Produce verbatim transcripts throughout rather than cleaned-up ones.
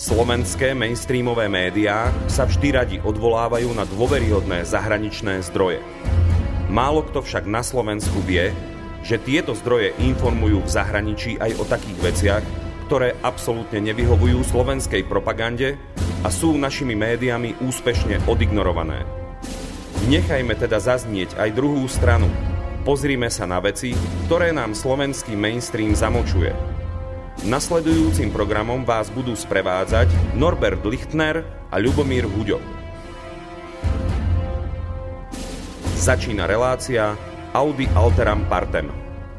Slovenské mainstreamové médiá sa vždy radi odvolávajú na dôveryhodné zahraničné zdroje. Málo kto však na Slovensku vie, že tieto zdroje informujú v zahraničí aj o takých veciach, ktoré absolútne nevyhovujú slovenskej propagande a sú našimi médiami úspešne odignorované. Nechajme teda zaznieť aj druhú stranu. Pozrime sa na veci, ktoré nám slovenský mainstream zamočuje. Nasledujúcim programom vás budú sprevádzať Norbert Lichtner a Ľubomír Huďo. Začína relácia Audi Alteram Partem.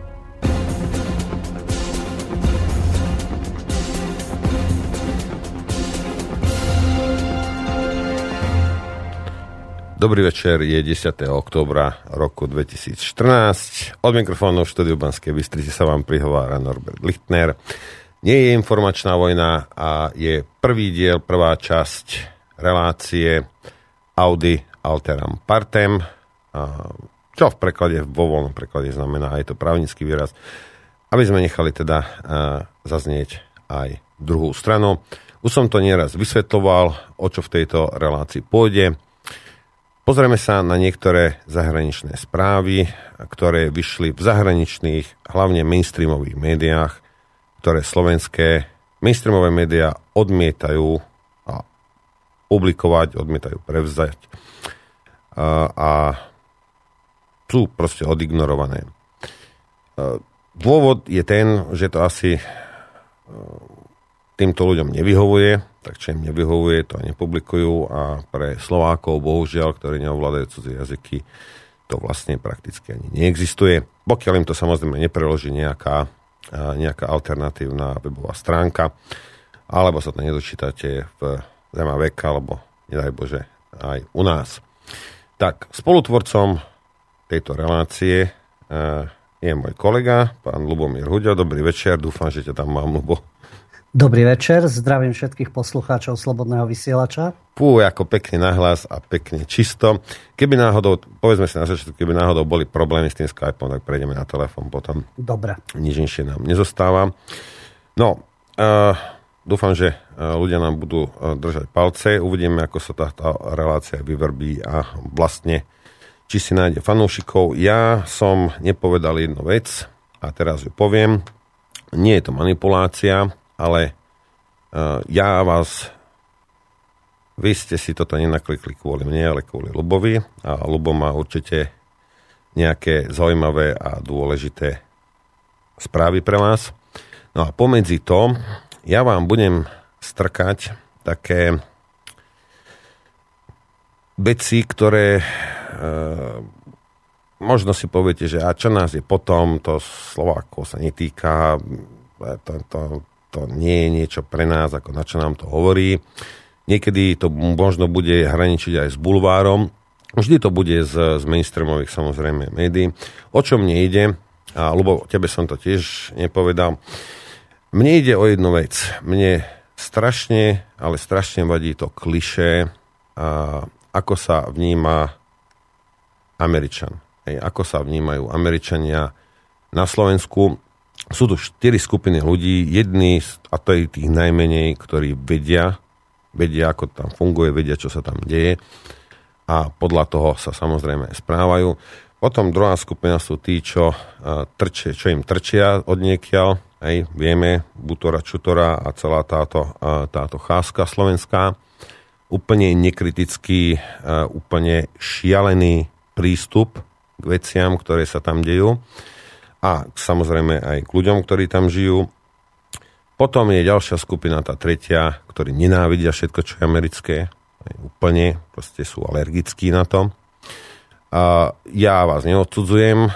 Dobrý večer, je desiateho októbra roku dvetisícštrnásť. Od mikrofónu v štúdiu Banskej Bystrici sa vám prihovára Norbert Lichtner. Nie je informačná vojna a je prvý diel, prvá časť relácie Audi Alteram Partem, čo v preklade, vo voľnom preklade znamená aj to právnický výraz, aby sme nechali teda zaznieť aj druhú stranu. Už som to nieraz vysvetľoval, o čo v tejto relácii pôjde. Pozrieme sa na niektoré zahraničné správy, ktoré vyšli v zahraničných, hlavne mainstreamových médiách, ktoré slovenské mainstreamové médiá odmietajú a publikovať, odmietajú prevzať a, a sú proste odignorované. Dôvod je ten, že to asi týmto ľuďom nevyhovuje, tak čo im nevyhovuje, to nepublikujú a pre Slovákov, bohužiaľ, ktorí neovládajú cudzie jazyky, to vlastne prakticky ani neexistuje. Pokiaľ im to samozrejme nepreloží nejaká, nejaká alternatívna webová stránka, alebo sa to nedočítate v Zemaveka, alebo nedaj Bože, aj u nás. Tak, spolutvorcom tejto relácie je môj kolega, pán Ľubomír Huďo. Dobrý večer, dúfam, že ťa tam mám, Ľubo. Dobrý večer, zdravím všetkých poslucháčov Slobodného vysielača. Pú, ako pekne nahlas a pekne čisto. Keby náhodou, povedzme si na začiatku, keby náhodou boli problémy s tým Skypeom, tak prejdeme na telefón potom. Dobre. Nič inšie nám nezostáva. No, uh, dúfam, že ľudia nám budú držať palce. Uvidíme, ako sa táto relácia vyvrbí a vlastne, či si nájde fanúšikov. Ja som nepovedal jednu vec a teraz ju poviem. Nie je to manipulácia, ale uh, ja vás, vy ste si toto nenaklikli kvôli mne, ale kvôli Ľubovi a Ľubo má určite nejaké zaujímavé a dôležité správy pre vás. No a pomedzi to, ja vám budem strkať také veci, ktoré uh, možno si poviete, že a čo nás je potom, to Slovákov sa netýka, to, to to nie je niečo pre nás, ako na čo nám to hovorí. Niekedy to možno bude hraničiť aj s bulvárom. Vždy to bude z, z mainstreamových, samozrejme, médií. O čom mne ide, a Ľubo, tebe som to tiež nepovedal, mne ide o jednu vec. Mne strašne, ale strašne vadí to klišé, a ako sa vníma Američan. Hej, ako sa vnímajú Američania na Slovensku. Sú tu štyri skupiny ľudí, jedni, a to je tých najmenej, ktorí vedia, vedia, ako tam funguje, vedia, čo sa tam deje a podľa toho sa samozrejme správajú. Potom druhá skupina sú tí, čo, trčia, čo im trčia od niekiaľ, aj vieme, Butora, Čutora a celá táto, táto cházka slovenská. Úplne nekritický, úplne šialený prístup k veciam, ktoré sa tam dejú. A samozrejme aj k ľuďom, ktorí tam žijú. Potom je ďalšia skupina, tá tretia, ktorí nenávidia všetko, čo je americké. Aj úplne, proste sú alergickí na to. A ja vás neodsudzujem.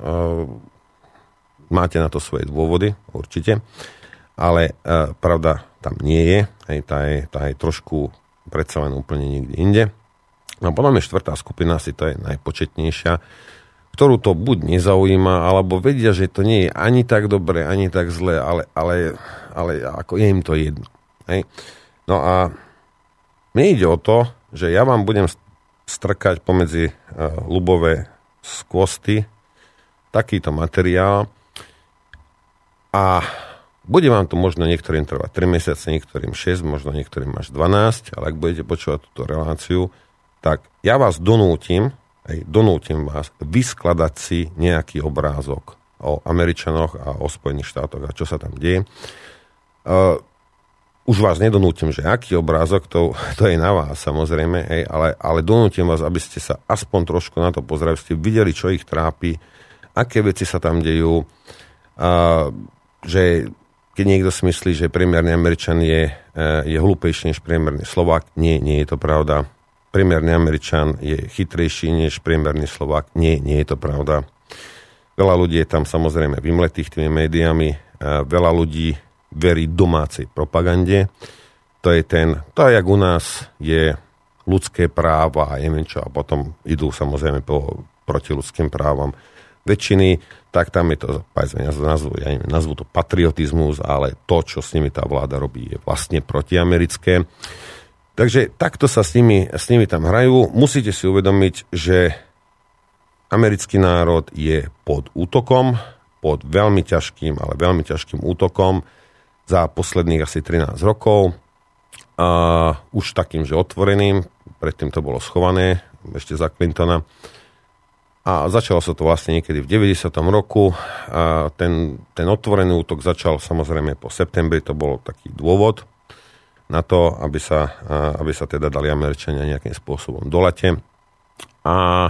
Máte na to svoje dôvody, určite. Ale pravda tam nie je. Aj tá je, tá je trošku predsa len úplne niekde inde. A potom je štvrtá skupina, asi to je najpočetnejšia, ktorú to buď nezaujíma, alebo vedia, že to nie je ani tak dobre, ani tak zle, ale, ale, ale ako je im to jedno. Hej. No a mne ide o to, že ja vám budem strkať pomedzi uh, Ľubové skvosty takýto materiál a Bude vám to možno niektorým trvať tri mesiace, niektorým šesť, možno niektorým až dvanásť, ale ak budete počúvať túto reláciu, tak ja vás donútim, aj donútim vás vyskladať si nejaký obrázok o Američanoch a o Spojených štátoch a čo sa tam deje. Uh, už vás nedonútim, že aký obrázok, to, to je na vás samozrejme, hej, ale, ale donútim vás, aby ste sa aspoň trošku na to pozreli, ste videli, čo ich trápi, aké veci sa tam dejú, uh, že keď niekto si myslí, že priemerný Američan je, je hlúpejší než priemerný Slovák, nie, nie je to pravda. Priemerný Američan je chytrejší než priemerný Slovák, nie, nie je to pravda. Veľa ľudí je tam samozrejme vymletých tými médiami, veľa ľudí verí domácej propagande. To je ten, to je jak u nás je ľudské práva a neviem čo, a potom idú samozrejme po protiľudským právam väčšiny, tak tam je to, povedzme, nazvu, ja neviem, nazvu to patriotizmus, ale to, čo s nimi tá vláda robí, je vlastne protiamerické. Takže takto sa s nimi, s nimi tam hrajú. Musíte si uvedomiť, že americký národ je pod útokom, pod veľmi ťažkým, ale veľmi ťažkým útokom za posledných asi trinásť rokov. A už takým, že otvoreným, predtým to bolo schované, ešte za Clintona. A začalo sa to vlastne niekedy v deväťdesiatom roku. A ten, ten otvorený útok začal samozrejme po septembri, to bol taký dôvod na to, aby sa, aby sa teda dali Američania nejakým spôsobom do late. A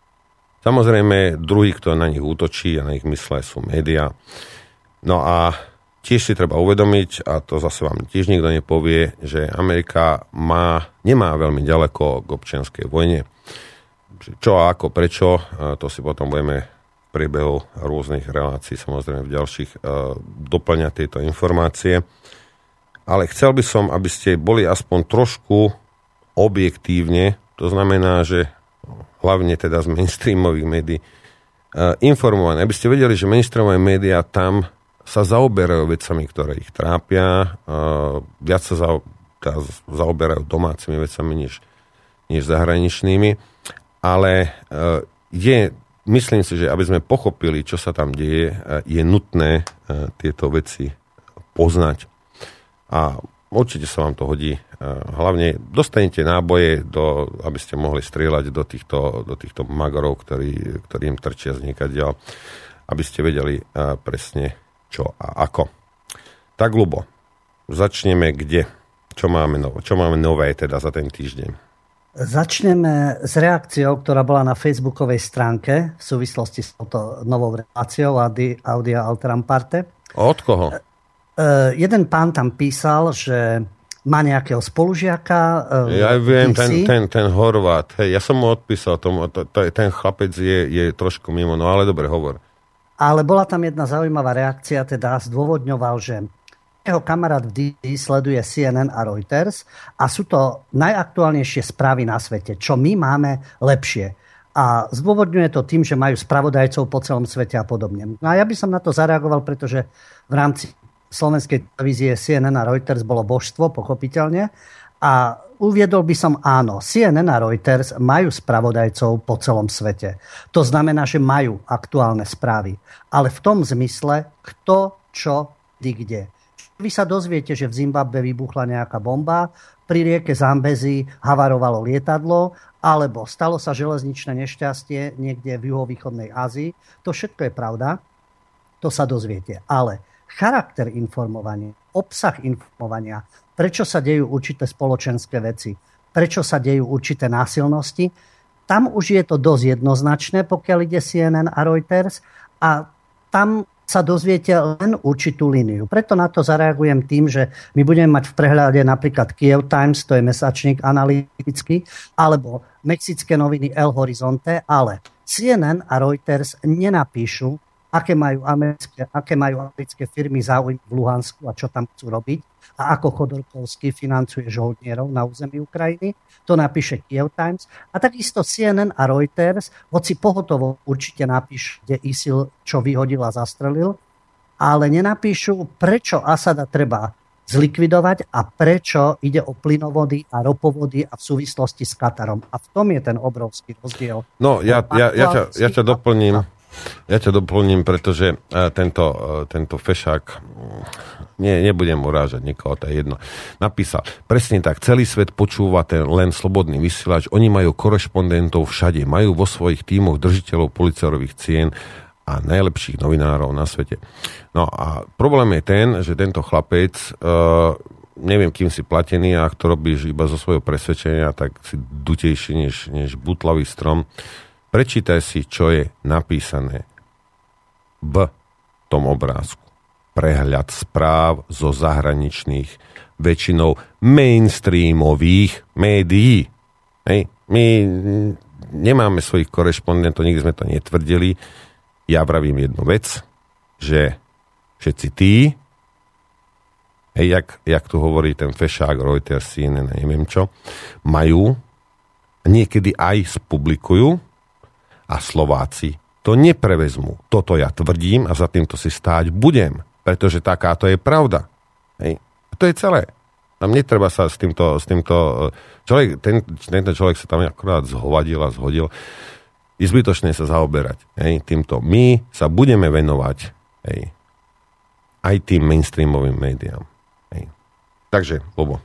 samozrejme druhý, kto na nich útočí a na ich mysle, sú médiá. No a tiež si treba uvedomiť, a to zase vám tiež nikto nepovie, že Amerika má, nemá veľmi ďaleko k občianskej vojne. Čo a ako, prečo, to si potom budeme v priebehu rôznych relácií samozrejme v ďalších doplňať tieto informácie. Ale chcel by som, aby ste boli aspoň trošku objektívne, to znamená, že hlavne teda z mainstreamových médií, informované, aby ste vedeli, že mainstreamové médiá tam sa zaoberajú vecami, ktoré ich trápia, viac sa zaoberajú domácimi vecami, než, než zahraničnými. Ale je, myslím si, že aby sme pochopili, čo sa tam deje, je nutné tieto veci poznať. A určite sa vám to hodí. Hlavne dostanete náboje, do, aby ste mohli strieľať do týchto, do týchto magorov, ktorí, ktorí im trčia z niekadeľ, aby ste vedeli presne čo a ako. Tak, Ľubo, začneme kde? Čo máme nové, čo máme nové teda za ten týždeň? Začneme s reakciou, ktorá bola na facebookovej stránke v súvislosti s touto novou reláciou Audia Alteram Parte. Od koho? Uh, jeden pán tam písal, že má nejakého spolužiaka. Uh, ja viem, ten, ten, ten Horvát. Hej, ja som mu odpísal, tomu, to, to, ten chlapec je, je trošku mimo, no ale dobre, hovor. Ale bola tam jedna zaujímavá reakcia, teda zdôvodňoval, že jeho kamarát v dé cé sleduje C N N a Reuters a sú to najaktuálnejšie správy na svete, čo my máme lepšie. A zdôvodňuje to tým, že majú spravodajcov po celom svete a podobne. No a ja by som na to zareagoval, pretože v rámci slovenskej televízie C N N a Reuters bolo božstvo, pochopiteľne. A uviedol by som áno, C N N a Reuters majú spravodajcov po celom svete. To znamená, že majú aktuálne správy. Ale v tom zmysle, kto, čo, kdy, kde. Vy sa dozviete, že v Zimbabwe vybuchla nejaká bomba, pri rieke Zambezi havarovalo lietadlo, alebo stalo sa železničné nešťastie niekde v juhovýchodnej Ázii. To všetko je pravda, to sa dozviete. Ale charakter informovania, obsah informovania, prečo sa dejú určité spoločenské veci, prečo sa dejú určité násilnosti, tam už je to dosť jednoznačné, pokiaľ ide C N N a Reuters, a tam sa dozviete len určitú líniu. Preto na to zareagujem tým, že my budeme mať v prehľade napríklad Kiev Times, to je mesačník analytický, alebo mexické noviny El Horizonte, ale C N N a Reuters nenapíšu, aké majú americké, aké majú americké firmy záujem v Luhansku a čo tam chcú robiť a ako Chodorkovský financuje žoldnierov na území Ukrajiny. To napíše Kiev Times. A takisto C N N a Reuters, hoci pohotovo určite napíšu, kde ISIL čo vyhodil a zastrelil, ale nenapíšu, prečo Asada treba zlikvidovať a prečo ide o plynovody a ropovody a v súvislosti s Katarom. A v tom je ten obrovský rozdiel. No, ja, ja, ja, ťa, ja ťa doplním. Ja ťa doplním, pretože tento, tento fešák, nie, nebudem urážať nikoho, to je jedno, napísal, presne tak, celý svet počúva ten len slobodný vysielač, oni majú korešpondentov všade, majú vo svojich tímoch držiteľov policajtových cien a najlepších novinárov na svete. No a problém je ten, že tento chlapec, uh, neviem, kým si platený, a ak to robíš iba zo svojho presvedčenia, tak si dutejší než, než butlavý strom. Prečítaj si, čo je napísané v tom obrázku. Prehľad správ zo zahraničných, väčšinou mainstreamových médií. Hej. My nemáme svojich korešpondentov, nikdy sme to netvrdili. Ja vravím jednu vec, že všetci tí, hej, jak, jak tu hovorí ten fešák, Reuters, C N N, neviem čo, majú, niekedy aj spublikujú a Slováci to neprevezmú. Toto ja tvrdím a za týmto si stáť budem, pretože takáto je pravda. Hej. A to je celé. Tam netreba sa s týmto, s týmto človek, ten, tento človek sa tam akorát zhovadil a zhodil. Je zbytočné sa zaoberať. Hej. Týmto my sa budeme venovať, hej, aj tým mainstreamovým médiám. Hej. Takže, Bobo.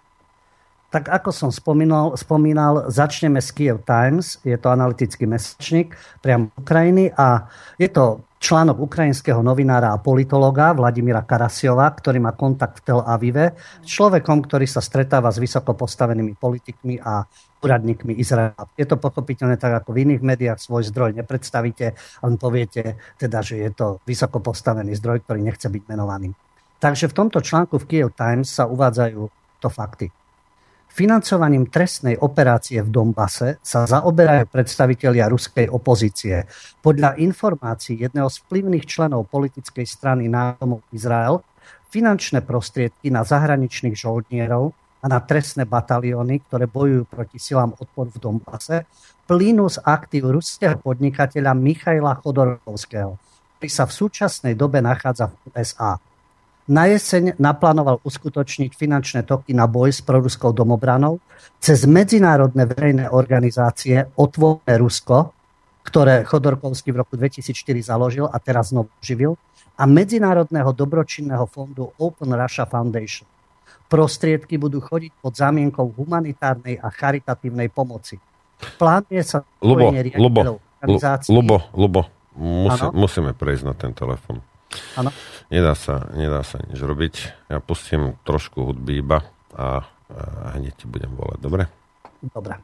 Tak ako som spomínal, spomínal, začneme s Kiev Times. Je to analytický mesačník priamo Ukrajiny a je to článok ukrajinského novinára a politologa Vladimíra Karasiova, ktorý má kontakt v Tel Avive, s človekom, ktorý sa stretáva s vysoko postavenými politikmi a úradníkmi Izraela. Je to pochopiteľné tak, ako v iných médiách svoj zdroj nepredstavíte, len poviete teda, že je to vysoko postavený zdroj, ktorý nechce byť menovaný. Takže v tomto článku v Kiev Times sa uvádzajú to fakty. Financovaním trestnej operácie v Donbase sa zaoberajú predstavitelia ruskej opozície. Podľa informácií jedného z vplyvných členov politickej strany Národov Izrael, finančné prostriedky na zahraničných žoldnierov a na trestné batalióny, ktoré bojujú proti silám odporu v Donbase, plynú z aktív ruského podnikateľa Michaila Chodorkovského, ktorý sa v súčasnej dobe nachádza v U S A. Na jeseň naplánoval uskutočniť finančné toky na boj s proruskou domobranou cez medzinárodné verejné organizácie Otvorené Rusko, ktoré Chodorkovský v roku dvetisícštyri založil a teraz znovu živil, a medzinárodného dobročinného fondu Open Russia Foundation. Prostriedky budú chodiť pod zámienkou humanitárnej a charitatívnej pomoci. Plánuje sa spojenie riaditeľov organizácií. Lubo, Lubo, musí, musíme prejsť na ten telefon. Áno. Nedá sa, nedá sa nič robiť. Ja pustím trošku hudby iba a, a hneď ti budem volať. Dobre? Dobre.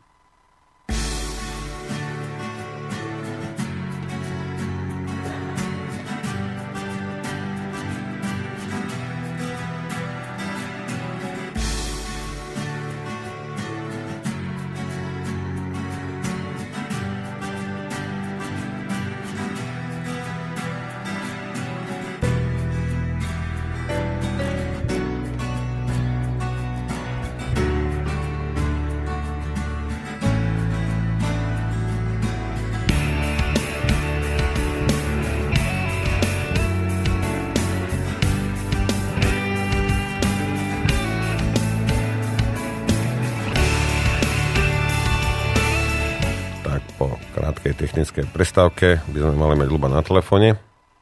Technickej prestávke by sme mali mať Ľuba na telefóne.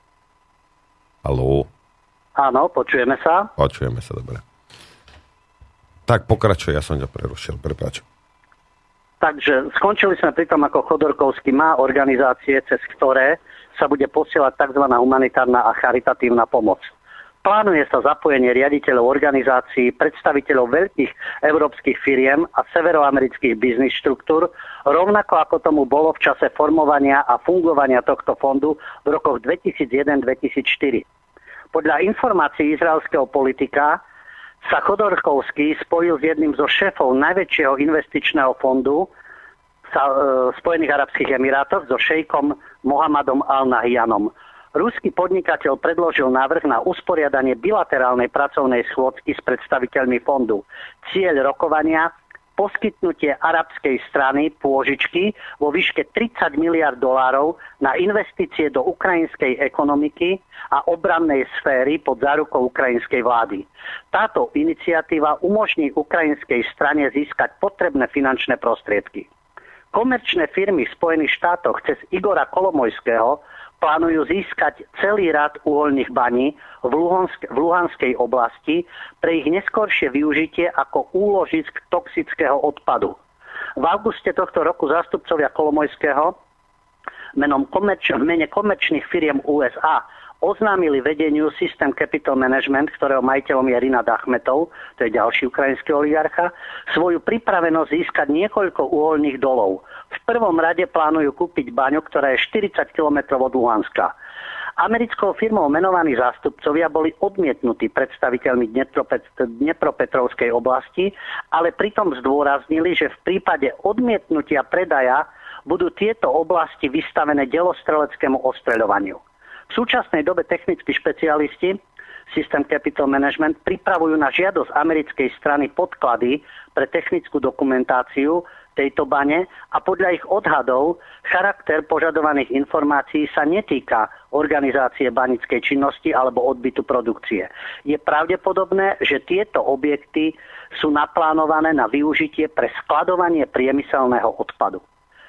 Haló. Áno, počujeme sa. Počujeme sa, dobre. Tak pokračuj, ja som ťa prerušil, prepáč. Takže skončili sme pri tom, ako Chodorkovský má organizácie, cez ktoré sa bude posielať tzv. Humanitárna a charitatívna pomoc. Plánuje sa zapojenie riaditeľov organizácií, predstaviteľov veľkých európskych firiem a severoamerických biznis štruktúr, rovnako ako tomu bolo v čase formovania a fungovania tohto fondu v rokoch dvetisícjeden dvetisícštyri. Podľa informácií izraelského politika sa Chodorkovský spojil s jedným zo šéfov najväčšieho investičného fondu sa, e, Spojených arabských emirátov, so šejkom Mohammadom al-Nahyanom. Ruský podnikateľ predložil návrh na usporiadanie bilaterálnej pracovnej schôdzky s predstaviteľmi fondu. Cieľ rokovania: poskytnutie arabskej strany pôžičky vo výške tridsať miliárd dolárov na investície do ukrajinskej ekonomiky a obrannej sféry pod zárukou ukrajinskej vlády. Táto iniciatíva umožní ukrajinskej strane získať potrebné finančné prostriedky. Komerčné firmy v Spojených štátoch cez Igora Kolomojského plánujú získať celý rad uvoľných baní v, Luhansk- v Luhanskej oblasti pre ich neskoršie využitie ako úložisk toxického odpadu. V auguste tohto roku zástupcovia Kolomojského menom komerč- v mene komerčných firiem ú es á oznámili vedeniu System Capital Management, ktorého majiteľom je Rinat Achmetov, to je ďalší ukrajinský oligarcha, svoju pripravenosť získať niekoľko uvoľných dolov. V prvom rade plánujú kúpiť baňu, ktorá je štyridsať kilometrov od Luhanska. Americkou firmou menovaní zástupcovia boli odmietnutí predstaviteľmi Dnepropetrovskej oblasti, ale pritom zdôraznili, že v prípade odmietnutia predaja budú tieto oblasti vystavené delostreleckému ostreľovaniu. V súčasnej dobe technickí špecialisti System Capital Management pripravujú na žiadosť americkej strany podklady pre technickú dokumentáciu tejto bane a podľa ich odhadov charakter požadovaných informácií sa netýka organizácie banickej činnosti alebo odbytu produkcie. Je pravdepodobné, že tieto objekty sú naplánované na využitie pre skladovanie priemyselného odpadu.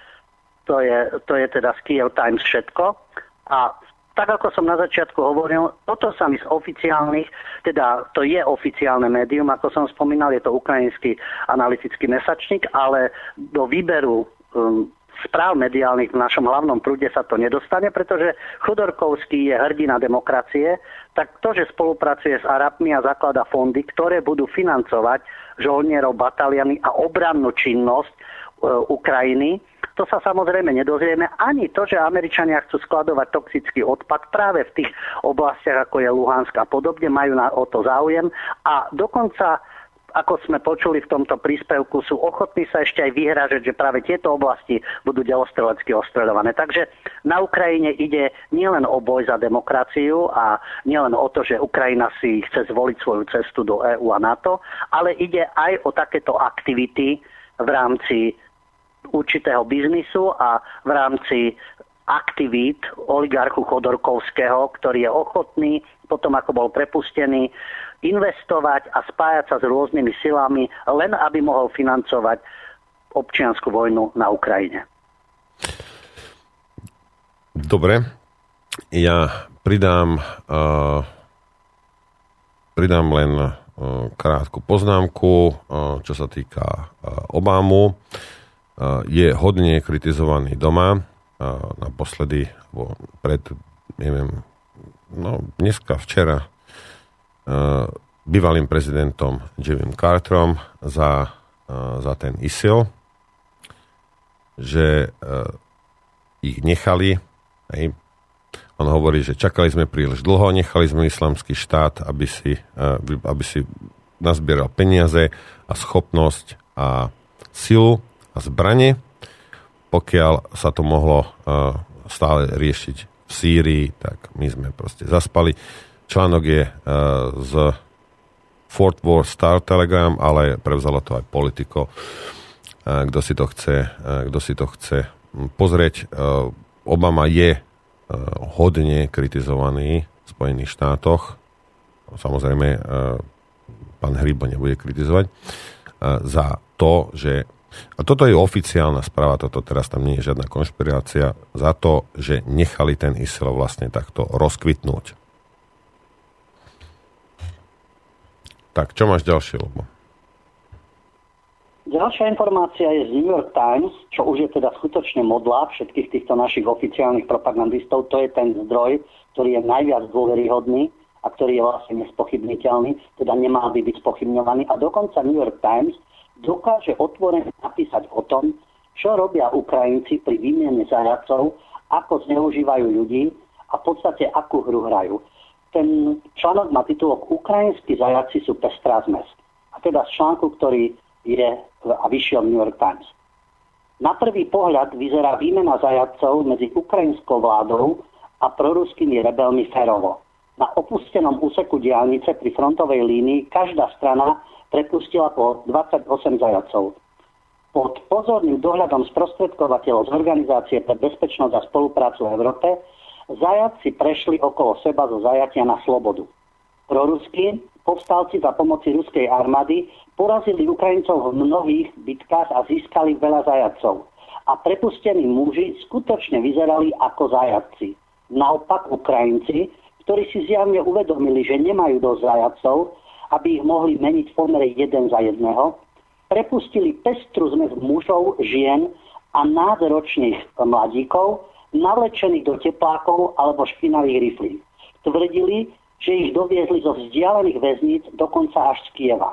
To je, to je teda z Kiev Times všetko. A tak ako som na začiatku hovoril, toto sa mi z oficiálnych, teda to je oficiálne médium, ako som spomínal, je to ukrajinský analytický mesačník, ale do výberu um, správ mediálnych v našom hlavnom prúde sa to nedostane, pretože Chodorkovský je hrdina demokracie, tak to, že spolupracuje s Arabmi a zaklada fondy, ktoré budú financovať žoldnierov, bataliany a obrannú činnosť uh, Ukrajiny, to sa samozrejme nedozrieme. Ani to, že Američania chcú skladovať toxický odpad práve v tých oblastiach, ako je Luhansk a podobne, majú na, o to záujem. A dokonca, ako sme počuli v tomto príspevku, sú ochotní sa ešte aj vyhrážať, že práve tieto oblasti budú delostrelecky ostreľované. Takže na Ukrajine ide nielen o boj za demokraciu a nielen o to, že Ukrajina si chce zvoliť svoju cestu do é ú a NATO, ale ide aj o takéto aktivity v rámci určitého biznisu a v rámci aktivít oligarchu Chodorkovského, ktorý je ochotný, potom ako bol prepustený, investovať a spájať sa s rôznymi silami, len aby mohol financovať občiansku vojnu na Ukrajine. Dobre. Ja pridám, uh, pridám len uh, krátku poznámku, uh, čo sa týka uh, Obamu. Je hodne kritizovaný doma. Naposledy, pred, neviem, no dneska, včera, bývalým prezidentom Jimmym Carterom za, za ten í es í el, že ich nechali. Hej. On hovorí, že čakali sme príliš dlho, nechali sme islamský štát, aby si, aby si nazbieral peniaze a schopnosť a silu a zbrane, pokiaľ sa to mohlo uh, stále riešiť v Sýrii, tak my sme proste zaspali. Článok je uh, z Fort Worth Star Telegram, ale prevzalo to aj Politico. Uh, kto si to chce, uh, kto si to chce pozrieť. Uh, Obama je uh, hodne kritizovaný v Spojených štátoch. Samozrejme, uh, pán Hribo nebude kritizovať uh, za to, že a toto je oficiálna správa, toto teraz tam nie je žiadna konšpirácia, za to, že nechali ten í es í el vlastne takto rozkvitnúť. Tak, čo máš ďalšie, Lobo? Ďalšia informácia je z New York Times, čo už je teda skutočne modlá všetkých týchto našich oficiálnych propagandistov. To je ten zdroj, ktorý je najviac dôveryhodný a ktorý je vlastne nespochybniteľný, teda nemal by byť spochybňovaný. A dokonca New York Times dokáže otvorene napísať o tom, čo robia Ukrajinci pri výmene zajatcov, ako zneužívajú ľudí a v podstate akú hru hrajú. Ten článok má titulok Ukrajinskí zajaci sú pestrá zmes. A teda z článku, ktorý je a vyšiel v New York Times. Na prvý pohľad vyzerá výmena zajatcov medzi ukrajinskou vládou a proruskými rebelmi férovo. Na opustenom úseku diaľnice pri frontovej línii každá strana prepustila po dvadsaťosem zajatcov. Pod pozorným dohľadom sprostredkovateľov z Organizácie pre bezpečnosť a spoluprácu v Európe zajatci prešli okolo seba zo zajatia na slobodu. Proruskí povstalci za pomoci ruskej armády porazili Ukrajincov v mnohých bitkách a získali veľa zajatcov. A prepustení muži skutočne vyzerali ako zajatci. Naopak Ukrajinci, ktorí si zjavne uvedomili, že nemajú dosť zajatcov, aby ich mohli meniť v pomere jeden za jedného, prepustili pestru zmes mužov, žien a nádročných mladíkov, navlečených do teplákov alebo špinavých riflí. Tvrdili, že ich doviezli zo vzdialených väzníc dokonca až z Kieva.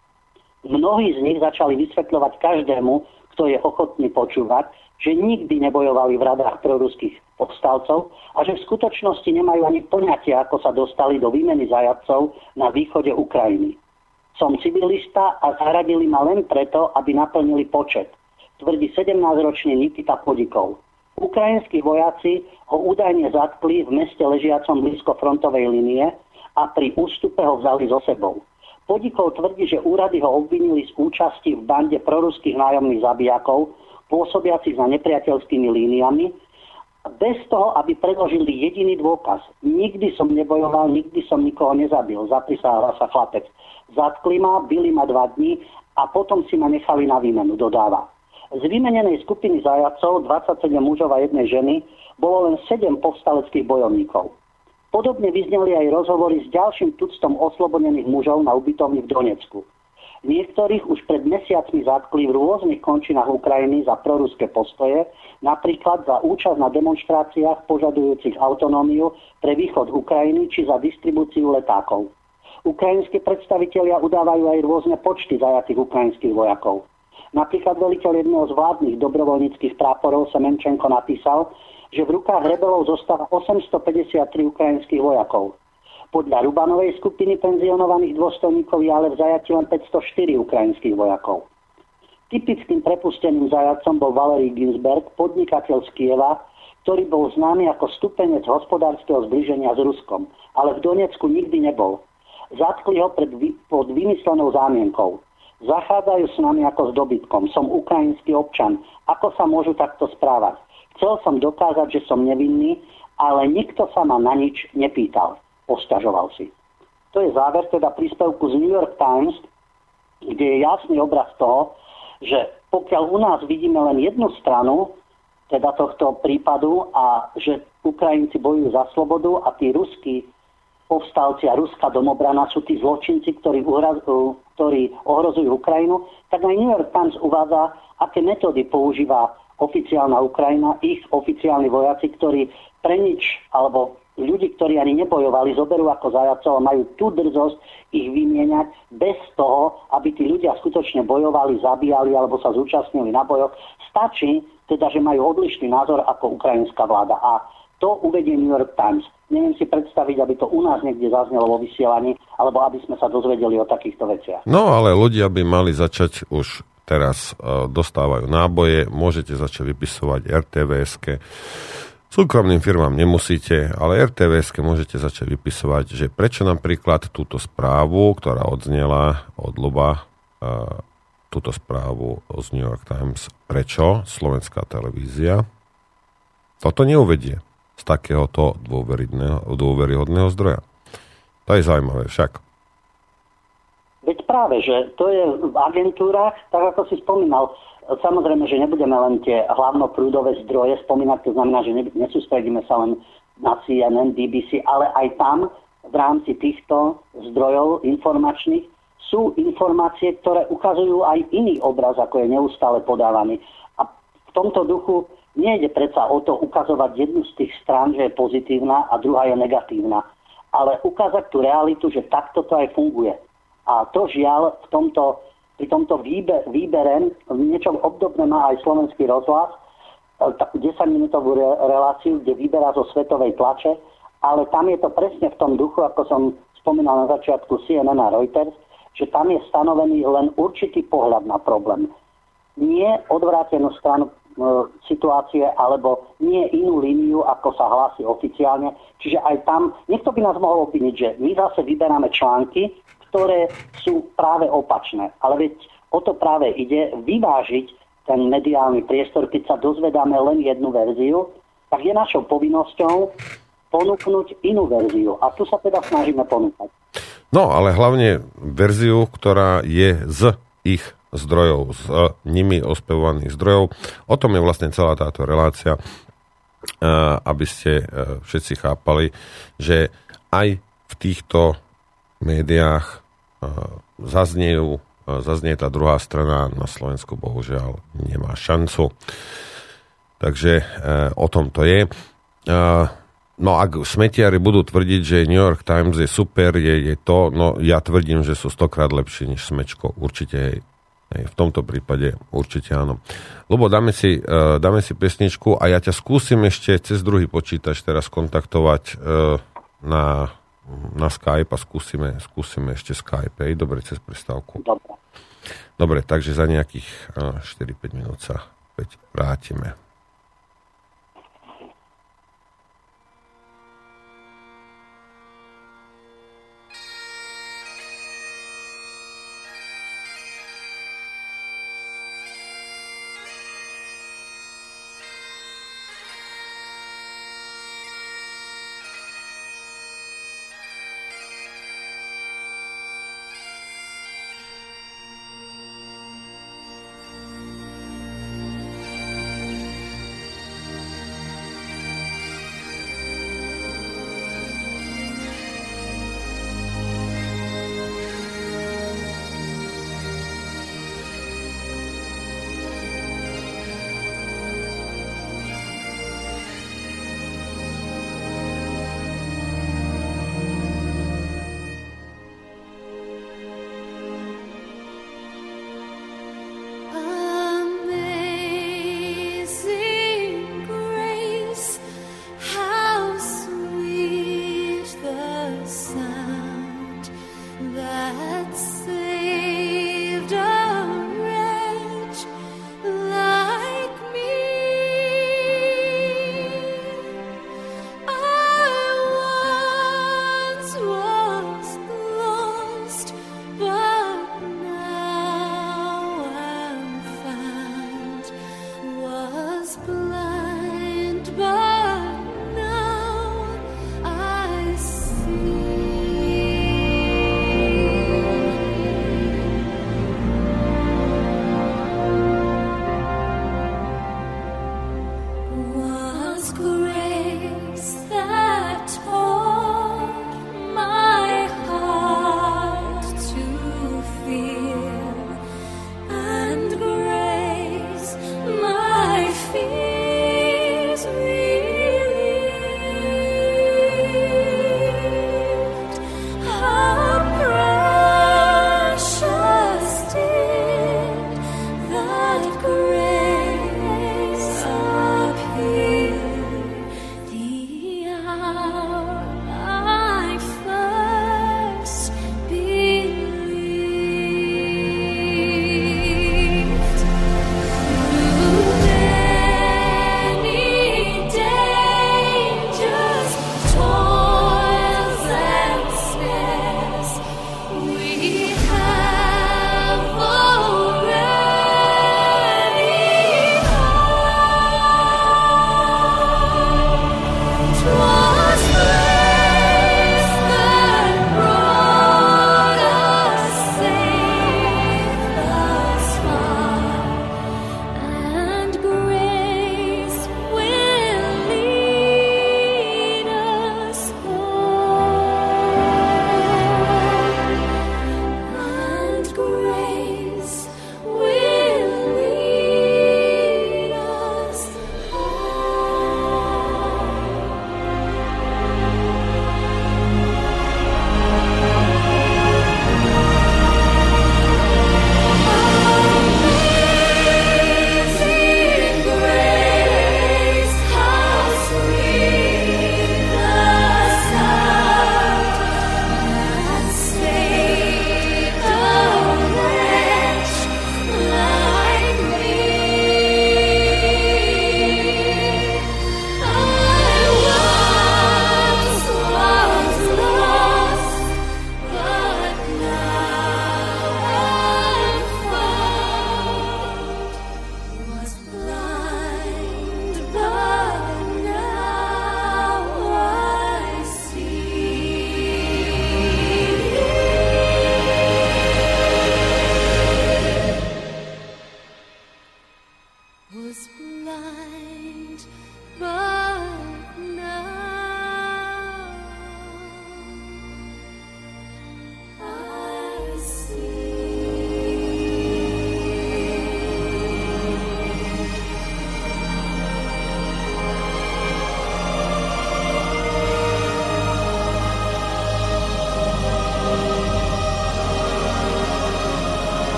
Mnohí z nich začali vysvetľovať každému, kto je ochotný počúvať, že nikdy nebojovali v radách proruských povstalcov a že v skutočnosti nemajú ani poňatia, ako sa dostali do výmeny zajatcov na východe Ukrajiny. Som civilista a zaradili ma len preto, aby naplnili počet, tvrdí sedemnásťročný Nikita Podikov. Ukrajinskí vojaci ho údajne zatkli v meste ležiacom blízko frontovej línie a pri ústupe ho vzali so sebou. Podikov tvrdí, že úrady ho obvinili z účasti v bande proruských nájomných zabijakov, pôsobiacich za nepriateľskými líniami, bez toho, aby predložili jediný dôkaz. Nikdy som nebojoval, nikdy som nikoho nezabil, zaprisahal sa chlapec. Zatkli ma, bili ma dva dní a potom si ma nechali na výmenu, dodáva. Z vymenenej skupiny zajatcov, dvadsaťsedem mužov a jednej ženy, bolo len sedem povstaleckých bojovníkov. Podobne vyzneli aj rozhovory s ďalším tuctom oslobodených mužov na ubytovni v Donecku. Niektorých už pred mesiacmi zatkli v rôznych končinách Ukrajiny za proruské postoje, napríklad za účasť na demonštráciách požadujúcich autonómiu pre východ Ukrajiny či za distribúciu letákov. Ukrajinskí predstavitelia udávajú aj rôzne počty zajatých ukrajinských vojakov. Napríklad veliteľ jedného z vládnych dobrovoľníckych práporov Semenčenko napísal, že v rukách rebelov zostáva osemstopäťdesiattri ukrajinských vojakov. Podľa Rubanovej skupiny penzionovaných dôstojníkov je ale v zajatí len päťstoštyri ukrajinských vojakov. Typickým prepusteným zajatcom bol Valery Ginsberg, podnikateľ z Kieva, ktorý bol známy ako stupenec hospodárskeho zbliženia s Ruskom, ale v Donecku nikdy nebol. Zatkli ho pred, pod vymyslenou zámienkou. Zachádzajú s nami ako s dobytkom. Som ukrajinský občan. Ako sa môžu takto správať? Chcel som dokázať, že som nevinný, ale nikto sa ma na nič nepýtal. Osťažoval si. To je záver teda príspevku z New York Times, kde je jasný obraz toho, že pokiaľ u nás vidíme len jednu stranu, teda tohto prípadu, a že Ukrajinci bojujú za slobodu a tí ruskí povstalci a ruská domobrana sú tí zločinci, ktorí, uhrazujú, ktorí ohrozujú Ukrajinu, tak aj New York Times uvádza, aké metódy používa oficiálna Ukrajina, ich oficiálni vojaci, ktorí pre nič, alebo ľudí, ktorí ani nebojovali, zoberú ako zajacov a majú tú drzosť ich vymieňať bez toho, aby tí ľudia skutočne bojovali, zabíjali alebo sa zúčastnili na bojoch. Stačí teda, že majú odlišný názor ako ukrajinská vláda. A to uvedie New York Times. Neviem si predstaviť, aby to u nás niekde zaznelo vo vysielaní, alebo aby sme sa dozvedeli o takýchto veciach. No, ale ľudia by mali začať už teraz uh, dostávajú náboje, môžete začať vypisovať er té vé eske. Súkromným firmám nemusíte, ale er té vé eske môžete začať vypisovať, že prečo napríklad túto správu, ktorá odznela od Luba, uh, túto správu z New York Times, prečo slovenská televízia toto neuvedie z takéhoto dôveryhodného zdroja. To je zaujímavé však. Veď práve, že to je v agentúrach, tak ako si spomínal, samozrejme, že nebudeme len tie hlavnoprúdové zdroje spomínať, to znamená, že nesústredíme sa len na C N N, B B C, ale aj tam v rámci týchto zdrojov informačných sú informácie, ktoré ukazujú aj iný obraz, ako je neustále podávaný. A v tomto duchu nejde predsa o to ukazovať jednu z tých strán, že je pozitívna a druhá je negatívna. Ale ukázať tú realitu, že takto to aj funguje. A to žiaľ v tomto, pri tomto výber, výbere niečo obdobné má aj slovenský rozhlas, takú desaťminútovú re, reláciu, kde vyberá zo svetovej tlače, ale tam je to presne v tom duchu, ako som spomínal na začiatku C N N a Reuters, že tam je stanovený len určitý pohľad na problém. Nie odvrátenú stranu situácie alebo nie inú líniu, ako sa hlási oficiálne. Čiže aj tam, niekto by nás mohol obviniť, že my zase vyberáme články, ktoré sú práve opačné. Ale veď o to práve ide vyvážiť ten mediálny priestor, keď sa dozvedáme len jednu verziu, tak je našou povinnosťou ponúknuť inú verziu. A tu sa teda snažíme ponúkať. No, ale hlavne verziu, ktorá je z ich zdrojov, z nimi ospevovaných zdrojov. O tom je vlastne celá táto relácia. aby ste všetci chápali, že aj v týchto médiách zazniejú, zaznie tá druhá strana, na Slovensku bohužiaľ nemá šancu. Takže o tom to je. No ak smetiari budú tvrdiť, že New York Times je super, je, je to, no ja tvrdím, že sú stokrát lepšie než Smečko. Určite hej. Hej, v tomto prípade určite áno. Lubo, dáme si, uh, dáme si pesničku a ja ťa skúsim ešte cez druhý počítač teraz kontaktovať uh, na, na Skype a skúsime, skúsime ešte Skype. Hej, dobre, cez prestávku. Dobre. Dobre, takže za nejakých uh, štyri päť minút sa opäť vrátime.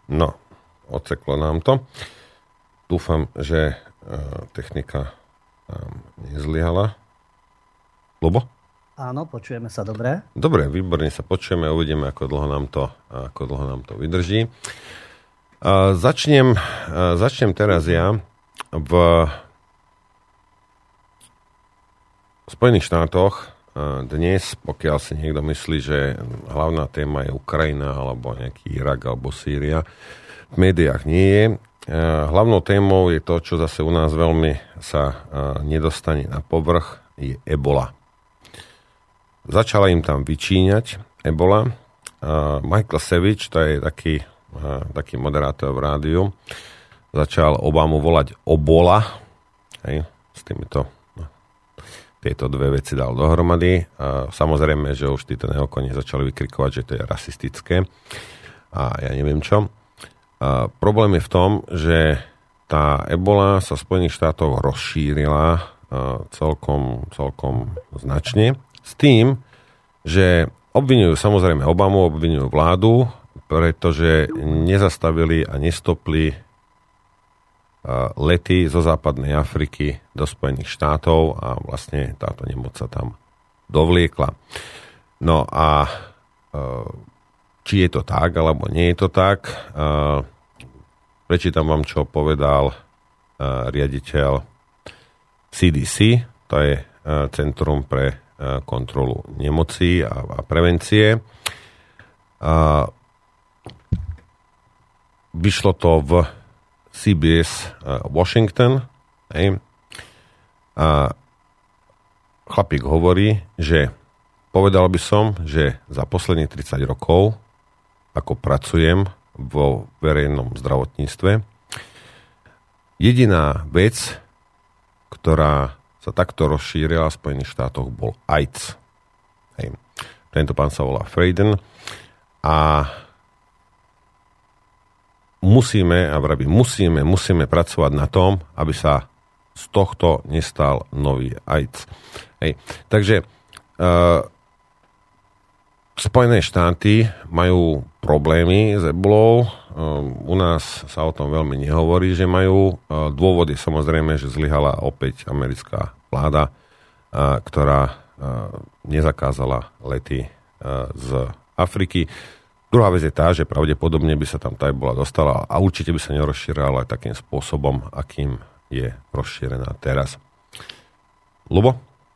No, odseklo nám to. Dúfam, že technika nám nezlyhala. Lubo? Áno, počujeme sa dobre. Dobre, výborne sa počujeme, uvidíme, ako dlho nám to, ako dlho nám to vydrží. Uh, začnem, uh, začnem teraz ja v Spojených štátoch. Uh, dnes, pokiaľ si niekto myslí, že hlavná téma je Ukrajina, alebo nejaký Irak, alebo Sýria, v médiách nie je. Hlavnou témou je to, čo zase u nás veľmi sa nedostane na povrch, je ebola. Začala im tam vyčíňať ebola. Michael Savage, to je taký, taký moderátor v rádiu, začal Obamu volať obola. Hej, s týmito no, tieto dve veci dal dohromady. Samozrejme, že už títo neokoni začali vykrikovať, že to je rasistické. A ja neviem čo. A problém je v tom, že tá ebola sa v Spojených štátoch rozšírila celkom, celkom značne s tým, že obvinujú samozrejme Obamu, obvinujú vládu, pretože nezastavili a nestopli lety zo západnej Afriky do Spojených štátov a vlastne táto nemoc sa tam dovliekla. No a či je to tak, alebo nie je to tak. Prečítam vám, čo povedal riaditeľ C D C, to je Centrum pre kontrolu nemocí a prevencie. Vyšlo to v C B S Washington. Chlapík hovorí, že povedal by som, že za posledných tridsať rokov, ako pracujem vo verejnom zdravotníctve, jediná vec, ktorá sa takto rozšírila v Spojených štátoch, bol AIDS. Hej. Tento pán sa volá Freyden a musíme, a vravím, musíme, musíme pracovať na tom, aby sa z tohto nestal nový AIDS. Hej. Takže uh, Spojené štáty majú problémy s ebolou. U nás sa o tom veľmi nehovorí, že majú. Dôvod je samozrejme, že zlyhala opäť americká vláda, ktorá nezakázala lety z Afriky. Druhá vec je tá, že pravdepodobne by sa tam tá ebola dostala a určite by sa nerozšírala aj takým spôsobom, akým je rozšírená teraz. Lubo?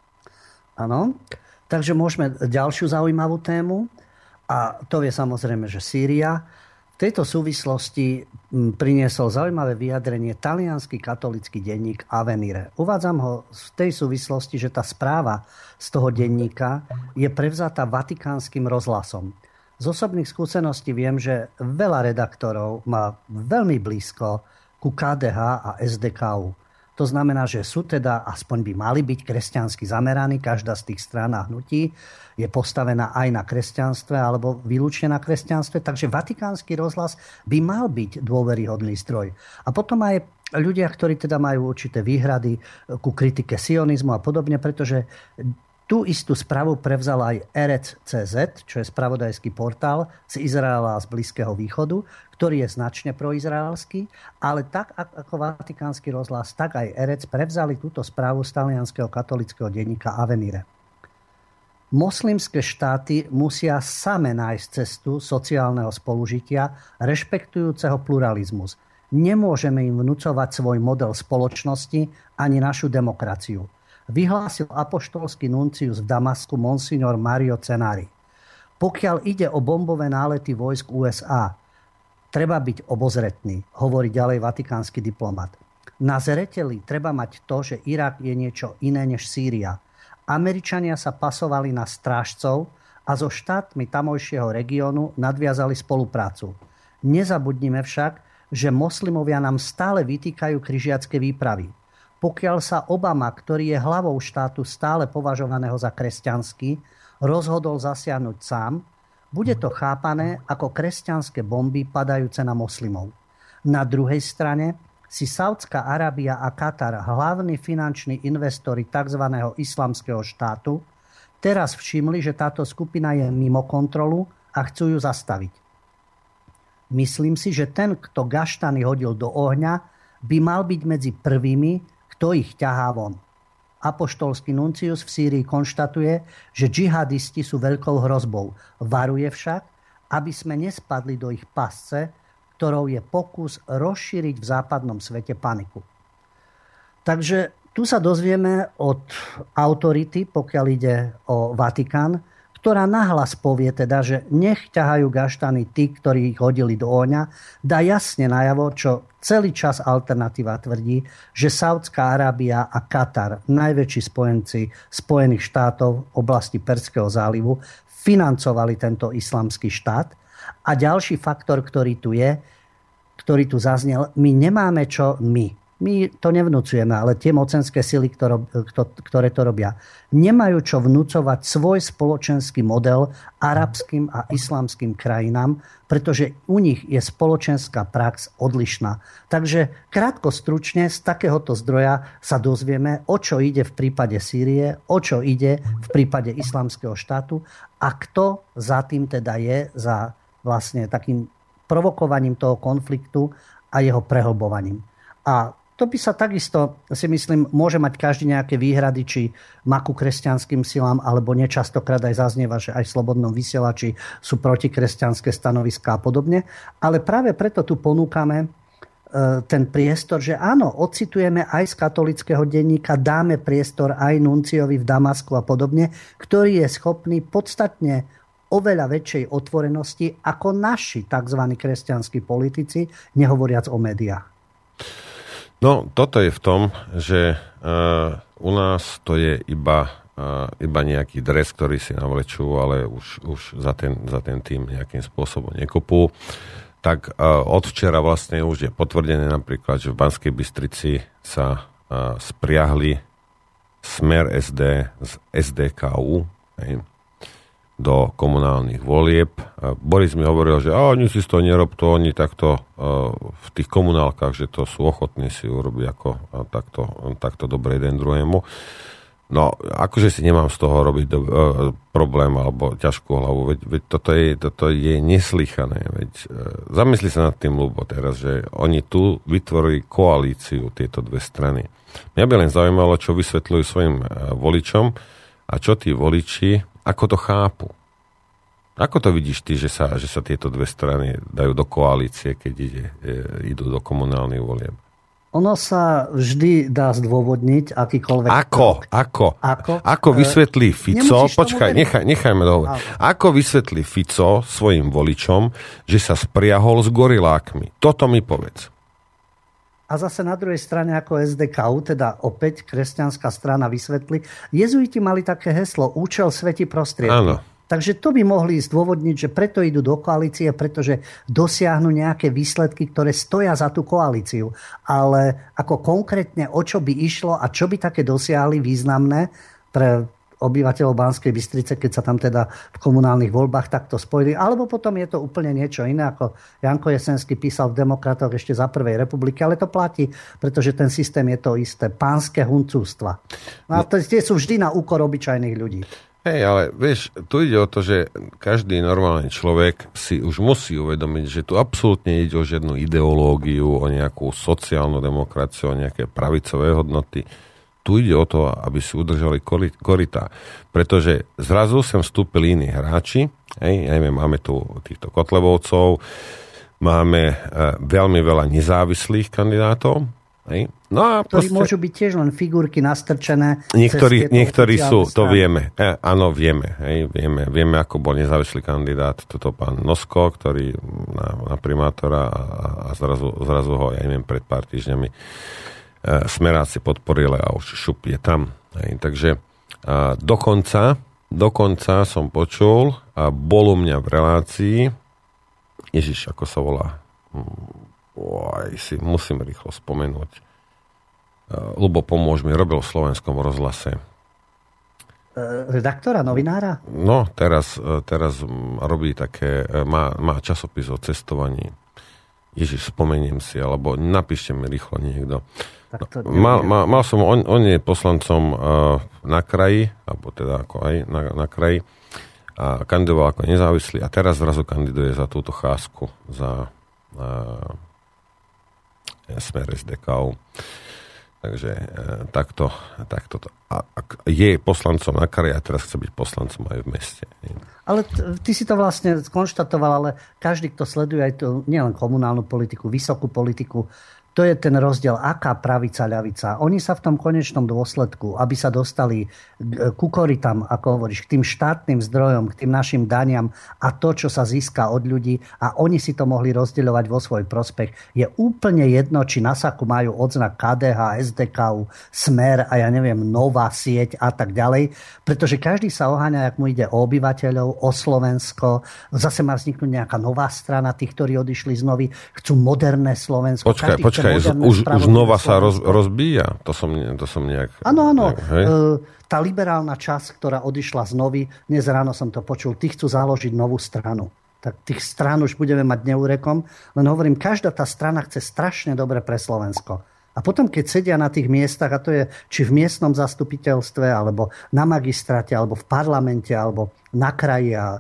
Áno. Takže môžeme ďalšiu zaujímavú tému a to je samozrejme, že Sýria. V tejto súvislosti priniesol zaujímavé vyjadrenie taliansky katolický denník Avvenire. Uvádzam ho v tej súvislosti, že tá správa z toho denníka je prevzatá vatikánskym rozhlasom. Z osobných skúseností viem, že veľa redaktorov má veľmi blízko ku ká dé há a es dé ká ú. To znamená, že sú teda, aspoň by mali byť kresťansky zameraní, každá z tých strán a hnutí je postavená aj na kresťanstve alebo výlučne na kresťanstve, takže vatikánsky rozhlas by mal byť dôveryhodný zdroj. A potom aj ľudia, ktorí teda majú určité výhrady ku kritike sionizmu a podobne, pretože tú istú správu prevzal aj Erec bodka cé zet, čo je spravodajský portál z Izraela a z Blízkeho východu, ktorý je značne proizraelský, ale tak ako vatikánsky rozhlas, tak aj Erec prevzali túto správu z talianskeho katolického denníka Avvenire. Moslimské štáty musia same nájsť cestu sociálneho spolužitia, rešpektujúceho pluralizmus. Nemôžeme im vnúcovať svoj model spoločnosti ani našu demokraciu, vyhlásil apoštolský nuncius v Damasku monsignor Mario Cenari. Pokiaľ ide o bombové nálety vojsk ú es á, treba byť obozretný, hovorí ďalej vatikánsky diplomat. Na zreteli treba mať to, že Irak je niečo iné než Sýria. Američania sa pasovali na strážcov a so štátmi tamojšieho regiónu nadviazali spoluprácu. Nezabudnime však, že moslimovia nám stále vytýkajú križiacké výpravy. Pokiaľ sa Obama, ktorý je hlavou štátu stále považovaného za kresťanský, rozhodol zasiahnuť sám, bude to chápané ako kresťanské bomby padajúce na moslimov. Na druhej strane si Saudská Arábia a Katar, hlavní finanční investori tzv. Islamského štátu, teraz všimli, že táto skupina je mimo kontrolu a chcú ju zastaviť. myslím si, že ten, kto gaštany hodil do ohňa, by mal byť medzi prvými, kto ich ťahá von. Apoštolský nuncius v Sýrii konštatuje, že džihadisti sú veľkou hrozbou. Varuje však, aby sme nespadli do ich pasce, ktorou je pokus rozšíriť v západnom svete paniku. Takže tu sa dozvieme od autority, pokiaľ ide o Vatikán, ktorá nahlas povie teda, že nech ťahajú gaštany tí, ktorí ich hodili do ohňa, dá jasne najavo, čo celý čas Alternatíva tvrdí, že Saudská Arábia a Katar, najväčší spojenci Spojených štátov v oblasti Perzského zálivu, financovali tento islamský štát. A ďalší faktor, ktorý tu je, ktorý tu zaznel, my nemáme čo my. My to nevnúcujeme, ale tie mocenské sily, ktoré to robia, nemajú čo vnúcovať svoj spoločenský model arabským a islamským krajinám, pretože u nich je spoločenská prax odlišná. Takže krátko stručne z takéhoto zdroja sa dozvieme, o čo ide v prípade Sýrie, o čo ide v prípade islamského štátu a kto za tým teda je, za vlastne takým provokovaním toho konfliktu a jeho prehlbovaním. A to by sa takisto, si myslím, môže mať každý nejaké výhrady, či maku kresťanským silám, alebo nečastokrát aj zaznieva, že aj v Slobodnom vysielači sú protikresťanské stanoviská a podobne. Ale práve preto tu ponúkame ten priestor, že áno, ocitujeme aj z katolického denníka, dáme priestor aj nunciovi v Damasku a podobne, ktorý je schopný podstatne oveľa väčšej otvorenosti ako naši tzv. Kresťanskí politici, nehovoriac o médiách. No, toto je v tom, že uh, u nás to je iba, uh, iba nejaký dres, ktorý si navlečú, ale už, už za, ten, za ten tým nejakým spôsobom nekopú. Tak uh, od včera vlastne už je potvrdené napríklad, že v Banskej Bystrici sa uh, spriahli Smer es dé z es dé ká ú, hej, do komunálnych volieb. Boris mi hovoril, že a oni si z toho nerob to, oni takto uh, v tých komunálkach, že to sú ochotní si urobiť ako uh, takto, takto dobre jeden druhému. No, akože si nemám z toho robiť do, uh, problém alebo ťažkú hlavu, veď, veď toto, je, toto je neslychané. Veď, uh, zamysli sa nad tým, Ľubo, teraz, že oni tu vytvorili koalíciu, tieto dve strany. Mňa by len zaujímalo, čo vysvetľujú svojim uh, voličom a čo tí voliči ako to chápu? Ako to vidíš ty, že sa, že sa tieto dve strany dajú do koalície, keď ide, e, idú do komunálnych volieb? Ono sa vždy dá zdôvodniť akýkoľvek... Ako? Ako? Ako? Ako vysvetlí Fico... Počkaj, nechaj, nechajme dohovoriť. Ako vysvetlí Fico svojim voličom, že sa spriahol s gorilákmi? Toto mi povedz. A zase na druhej strane ako es dé ká ú, teda opäť kresťanská strana vysvetli, jezuiti mali také heslo účel svätí prostriedky. Áno. Takže to by mohli zdôvodniť, že preto idú do koalície, pretože dosiahnu nejaké výsledky, ktoré stoja za tú koalíciu. Ale ako konkrétne o čo by išlo a čo by také dosiahli významné pre obyvateľov Banskej Bystrice, keď sa tam teda v komunálnych voľbách takto spojili. Alebo potom je to úplne niečo iné, ako Janko Jesenský písal v Demokratoch ešte za prvej republiky, ale to platí, pretože ten systém je to isté. Pánske huncústva. No a to, tie sú vždy na úkor obyčajných ľudí. Hej, ale vieš, tu ide o to, že každý normálny človek si už musí uvedomiť, že tu absolútne ide o žiadnu ideológiu, o nejakú sociálnu demokraciu, o nejaké pravicové hodnoty. Tu ide o to, aby si udržali korytá. Pretože zrazu sem vstúpili iní hráči. Hej, neviem, máme tu týchto Kotlebovcov, máme e, veľmi veľa nezávislých kandidátov. Hej. No a ktorí proste... môžu byť tiež len figurky nastrčené. Niektorí, niektorí sú, to strany. vieme. E, áno, vieme, hej, vieme. Vieme, ako bol nezávislý kandidát toto pán Nosko, ktorý na, na primátora a, a zrazu, zrazu ho, ja neviem, pred pár týždňami Smeráci podporili a už šup je tam. Hej. Takže a dokonca, dokonca som počul a bol u mňa v relácii, Ježiš, ako sa volá, Oj, si musím rýchlo spomenúť. Ľubo, pomôž mi, robil v Slovenskom rozhlase. Redaktora, novinára? No, teraz, teraz robí také, má, má časopis o cestovaní. Ježiš, spomeniem si, alebo napíšte mi rýchlo niekto. No, mal, mal, mal som, on, on je poslancom uh, na kraji, alebo teda ako aj na, na kraji, a kandidoval ako nezávislý a teraz zrazu kandiduje za túto cházku, za Smer es dé ká ú. Takže e, takto, takto to. A, ak je poslancom na kraji a teraz chce byť poslancom aj v meste. Ale t- ty si to vlastne skonštatoval, ale každý, kto sleduje aj tú nielen komunálnu politiku, vysokú politiku, to je ten rozdiel, aká pravica, ľavica. Oni sa v tom konečnom dôsledku, aby sa dostali ku korytám, ako hovoríš, k tým štátnym zdrojom, k tým našim daniam a to, čo sa získa od ľudí a oni si to mohli rozdeľovať vo svoj prospech, je úplne jedno, či na saku majú odznak ká dé há, es dé ká ú, Smer a ja neviem, Nová sieť a tak ďalej, pretože každý sa oháňa, ak mu ide o obyvateľov, o Slovensko, zase má vzniknúť nejaká nová strana tých, ktorí odišli z Novy, chcú moderné Slovensko. Počkaj, počkaj. Už, už Nova sa roz, rozbíja? To som, to som nejak... Áno, áno. Nejak, tá liberálna časť, ktorá odišla z Novy, dnes ráno som to počul, tí chcú založiť novú stranu. Tak tých strán už budeme mať neúrekom. Len hovorím, každá tá strana chce strašne dobre pre Slovensko. A potom, keď sedia na tých miestach, a to je či v miestnom zastupiteľstve, alebo na magistráte, alebo v parlamente, alebo na kraji a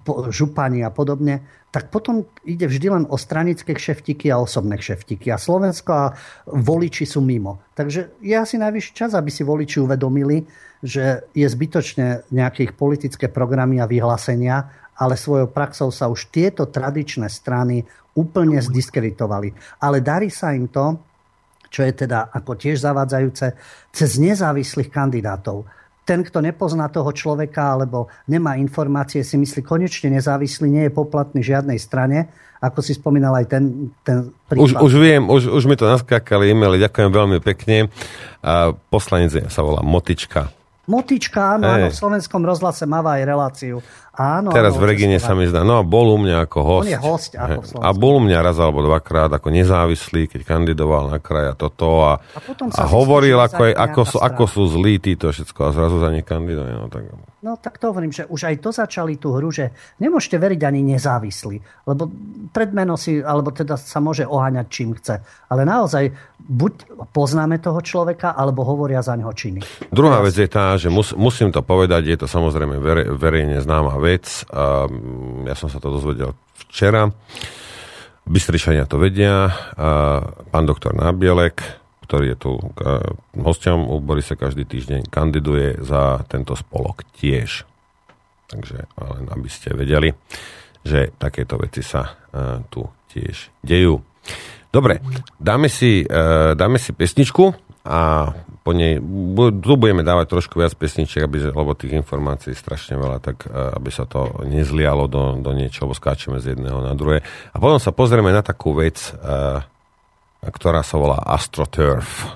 župani a podobne, tak potom ide vždy len o stranické kšeftiky a osobné kšeftiky. A Slovensko a voliči sú mimo. Takže je asi najvyšší čas, aby si voliči uvedomili, že je zbytočne nejaké ich politické programy a vyhlásenia, ale svojou praxou sa už tieto tradičné strany úplne zdiskreditovali. Ale darí sa im to, čo je teda ako tiež zavádzajúce, cez nezávislých kandidátov. Ten, kto nepozná toho človeka alebo nemá informácie, si myslí, konečne nezávislý, nie je poplatný žiadnej strane. Ako si spomínal aj ten, ten prípad. Už, už viem, už, už mi to naskákali e-maily, ďakujem veľmi pekne. A poslanec sa volá Motička. Motička, áno, áno, v Slovenskom rozhlase máva aj reláciu. Áno, teraz áno, v Regine sa mi zdá, no bol u mňa ako host. On je host ako v Slovensku. A bol u mňa raz alebo dvakrát ako nezávislý, keď kandidoval na kraj a toto a, a, a hovoril, ako, je, ako, sú, ako sú zlí títo všetko a zrazu za ne kandiduje. No tak... no tak to hovorím, že už aj to začali tú hru, že nemôžete veriť ani nezávislí, lebo predmeno si, alebo teda sa môže oháňať čím chce. Ale naozaj buď poznáme toho človeka, alebo hovoria za neho činy. Druhá vec je tá, že mus, musím to povedať, je to samozrejme verej, verejne známa vec. A ja som sa to dozvedel včera. Bystričania to vedia. A pán doktor Nábielek, ktorý je tu hosťom u Borisa každý týždeň, kandiduje za tento spolok tiež. Takže len aby ste vedeli, že takéto veci sa tu tiež dejú. Dobre, dáme si, dáme si pesničku a po nej, tu budeme dávať trošku viac pesničiek, aby, lebo tých informácií je strašne veľa, tak aby sa to nezlialo do, do niečoho, skáčeme z jedného na druhé. A potom sa pozrieme na takú vec, ktorá sa volá AstroTurf.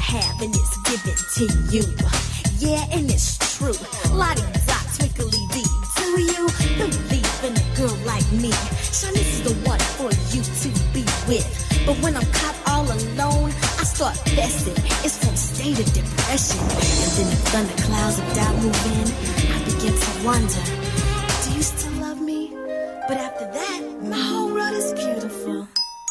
have and it's given to you. Yeah, and it's true. La-di-da, twinkly-dee. Do you believe in a girl like me? Shanice is the one for you to be with. But when I'm caught all alone, I start fessing. It's from state of depression. And then the thunderclouds of doubt move in. I begin to wonder, do you still love me? But after that, my whole world is beautiful.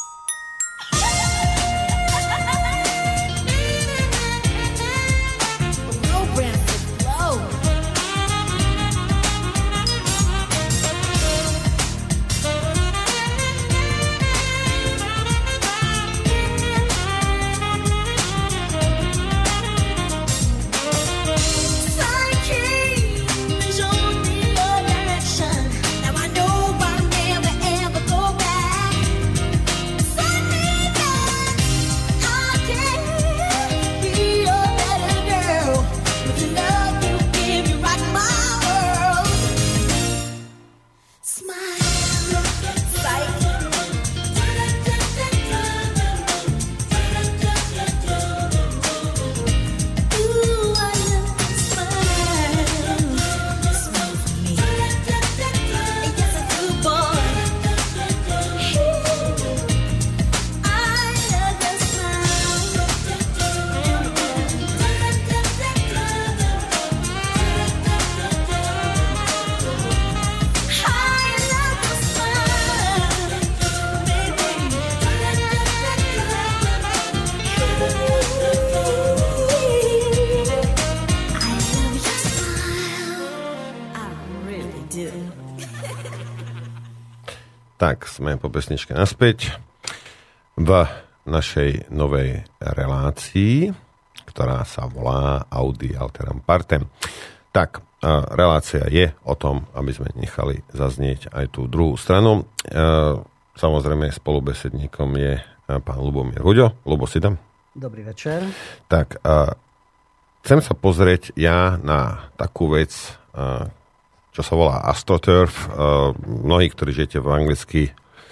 Tak, sme po pesničke naspäť v našej novej relácii, ktorá sa volá Audi Alteram Partem. Tak, relácia je o tom, aby sme nechali zaznieť aj tú druhú stranu. Samozrejme, spolubesedníkom je pán Ľubomír Huďo. Ľubo, si tam? Dobrý večer. Tak, chcem sa pozrieť ja na takú vec, čo sa volá AstroTurf. Mnohí, ktorí žijete v anglicky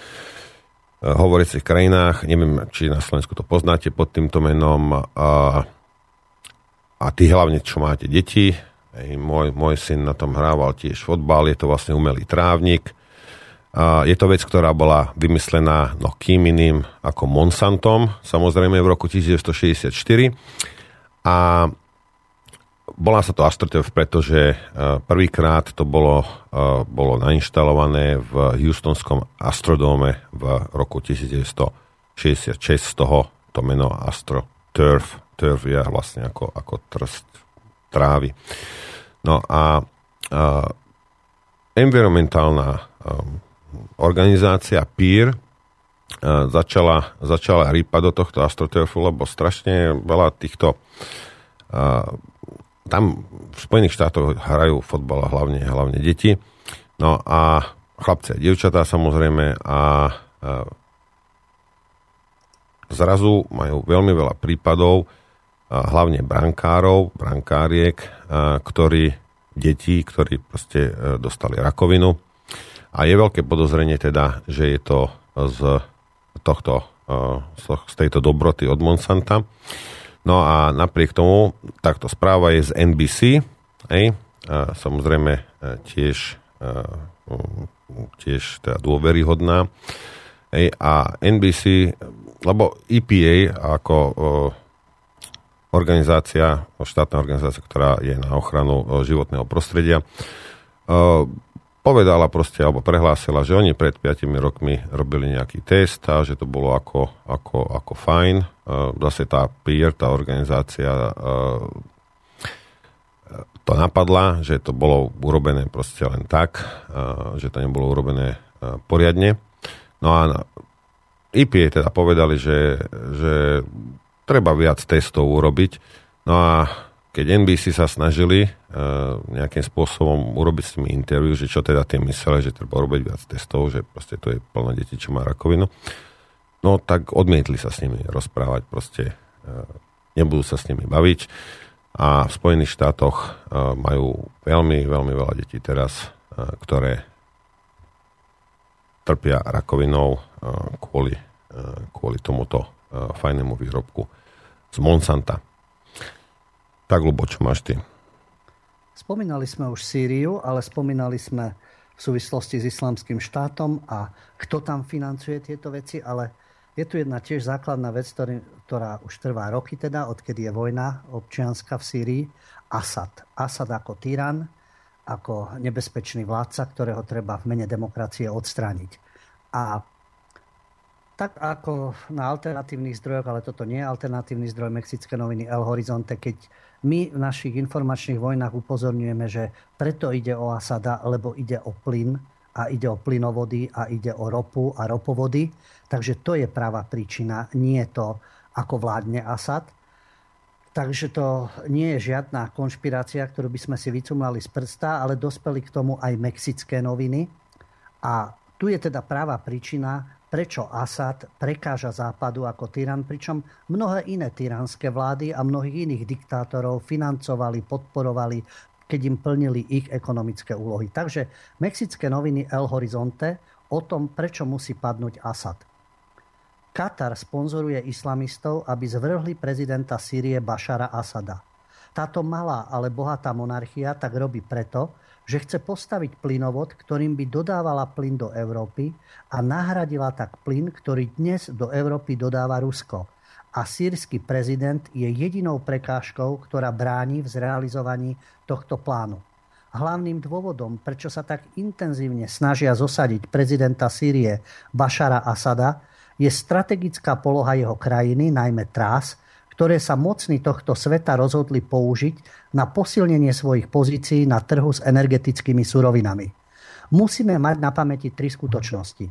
hovoriacich krajinách, neviem, či na Slovensku to poznáte pod týmto menom, a, a tí hlavne, čo máte deti. Môj, môj syn na tom hrával tiež fotbal, je to vlastne umelý trávnik. A je to vec, ktorá bola vymyslená no kým iným ako Monsantom, samozrejme v roku devätnásťstošesťdesiatštyri. A volá sa to AstroTurf, pretože prvýkrát to bolo, bolo nainštalované v Houstonskom Astrodóme v roku devätnásťstošesťdesiatšesť. Z toho to meno AstroTurf. Turf je vlastne ako, ako trst trávy. No a, a environmentálna a, organizácia Peer a, začala, začala rýpať do tohto AstroTurfu, lebo strašne veľa týchto a, tam v Spojených štátoch hrajú fotbal a hlavne, hlavne deti. No a chlapci a dievčatá samozrejme a, a zrazu majú veľmi veľa prípadov, a hlavne brankárov, brankáriek, a, ktorí, detí, ktorí proste dostali rakovinu. A je veľké podozrenie teda, že je to z tohto, z tejto dobroty od Monsanta. No a napriek tomu, takto správa je z en bí sí, hej, a samozrejme tiež, tiež teda dôveryhodná. Hej, a en bí sí, lebo é pé á ako organizácia, štátna organizácia, ktorá je na ochranu životného prostredia, povedala proste, alebo prehlásila, že oni pred piatimi rokmi robili nejaký test a že to bolo ako, ako, ako fajn. Zase tá Peer, tá organizácia to napadla, že to bolo urobené proste len tak, že to nebolo urobené poriadne. No a é pé á teda povedali, že, že treba viac testov urobiť. No a keď en bí sí sa snažili uh, nejakým spôsobom urobiť s nimi interview, že čo teda tým mysleli, že treba urobiť viac testov, že proste to je plno detí, čo má rakovinu, no tak odmietli sa s nimi rozprávať, proste uh, nebudú sa s nimi baviť. A v Spojených štátoch uh, majú veľmi, veľmi veľa detí teraz, uh, ktoré trpia rakovinou uh, kvôli, uh, kvôli tomuto uh, fajnému výrobku z Monsanta. Tak, Ľubo, čo máš ty? Spomínali sme už Sýriu, ale spomínali sme v súvislosti s Islamským štátom a kto tam financuje tieto veci, ale je tu jedna tiež základná vec, ktorý, ktorá už trvá roky, teda, odkedy je vojna občianska v Sýrii. Asad. Asad ako tyran, ako nebezpečný vládca, ktorého treba v mene demokracie odstrániť. A tak ako na alternatívnych zdrojoch, ale toto nie je alternatívny zdroj, Mexické noviny El Horizonte, keď my v našich informačných vojnách upozorňujeme, že preto ide o Asada, lebo ide o plyn a ide o plynovody a ide o ropu a ropovody. Takže to je práva príčina, nie je to, ako vládne Asad. Takže to nie je žiadna konšpirácia, ktorú by sme si vycumlali z prsta, ale dospeli k tomu aj Mexické noviny. A tu je teda práva príčina, prečo Asad prekáža Západu ako tyran, pričom mnohé iné tyranské vlády a mnohých iných diktátorov financovali, podporovali, keď im plnili ich ekonomické úlohy. Takže Mexické noviny El Horizonte o tom, prečo musí padnúť Asad. Katar sponzoruje islamistov, aby zvrhli prezidenta Sýrie Bašara Asada. Táto malá, ale bohatá monarchia tak robí preto, že chce postaviť plynovod, ktorým by dodávala plyn do Európy a nahradila tak plyn, ktorý dnes do Európy dodáva Rusko. A sýrsky prezident je jedinou prekážkou, ktorá bráni v zrealizovaní tohto plánu. Hlavným dôvodom, prečo sa tak intenzívne snažia zosadiť prezidenta Sýrie Bašara Asada, je strategická poloha jeho krajiny, najmä trás, ktoré sa mocní tohto sveta rozhodli použiť na posilnenie svojich pozícií na trhu s energetickými surovinami. Musíme mať na pamäti tri skutočnosti.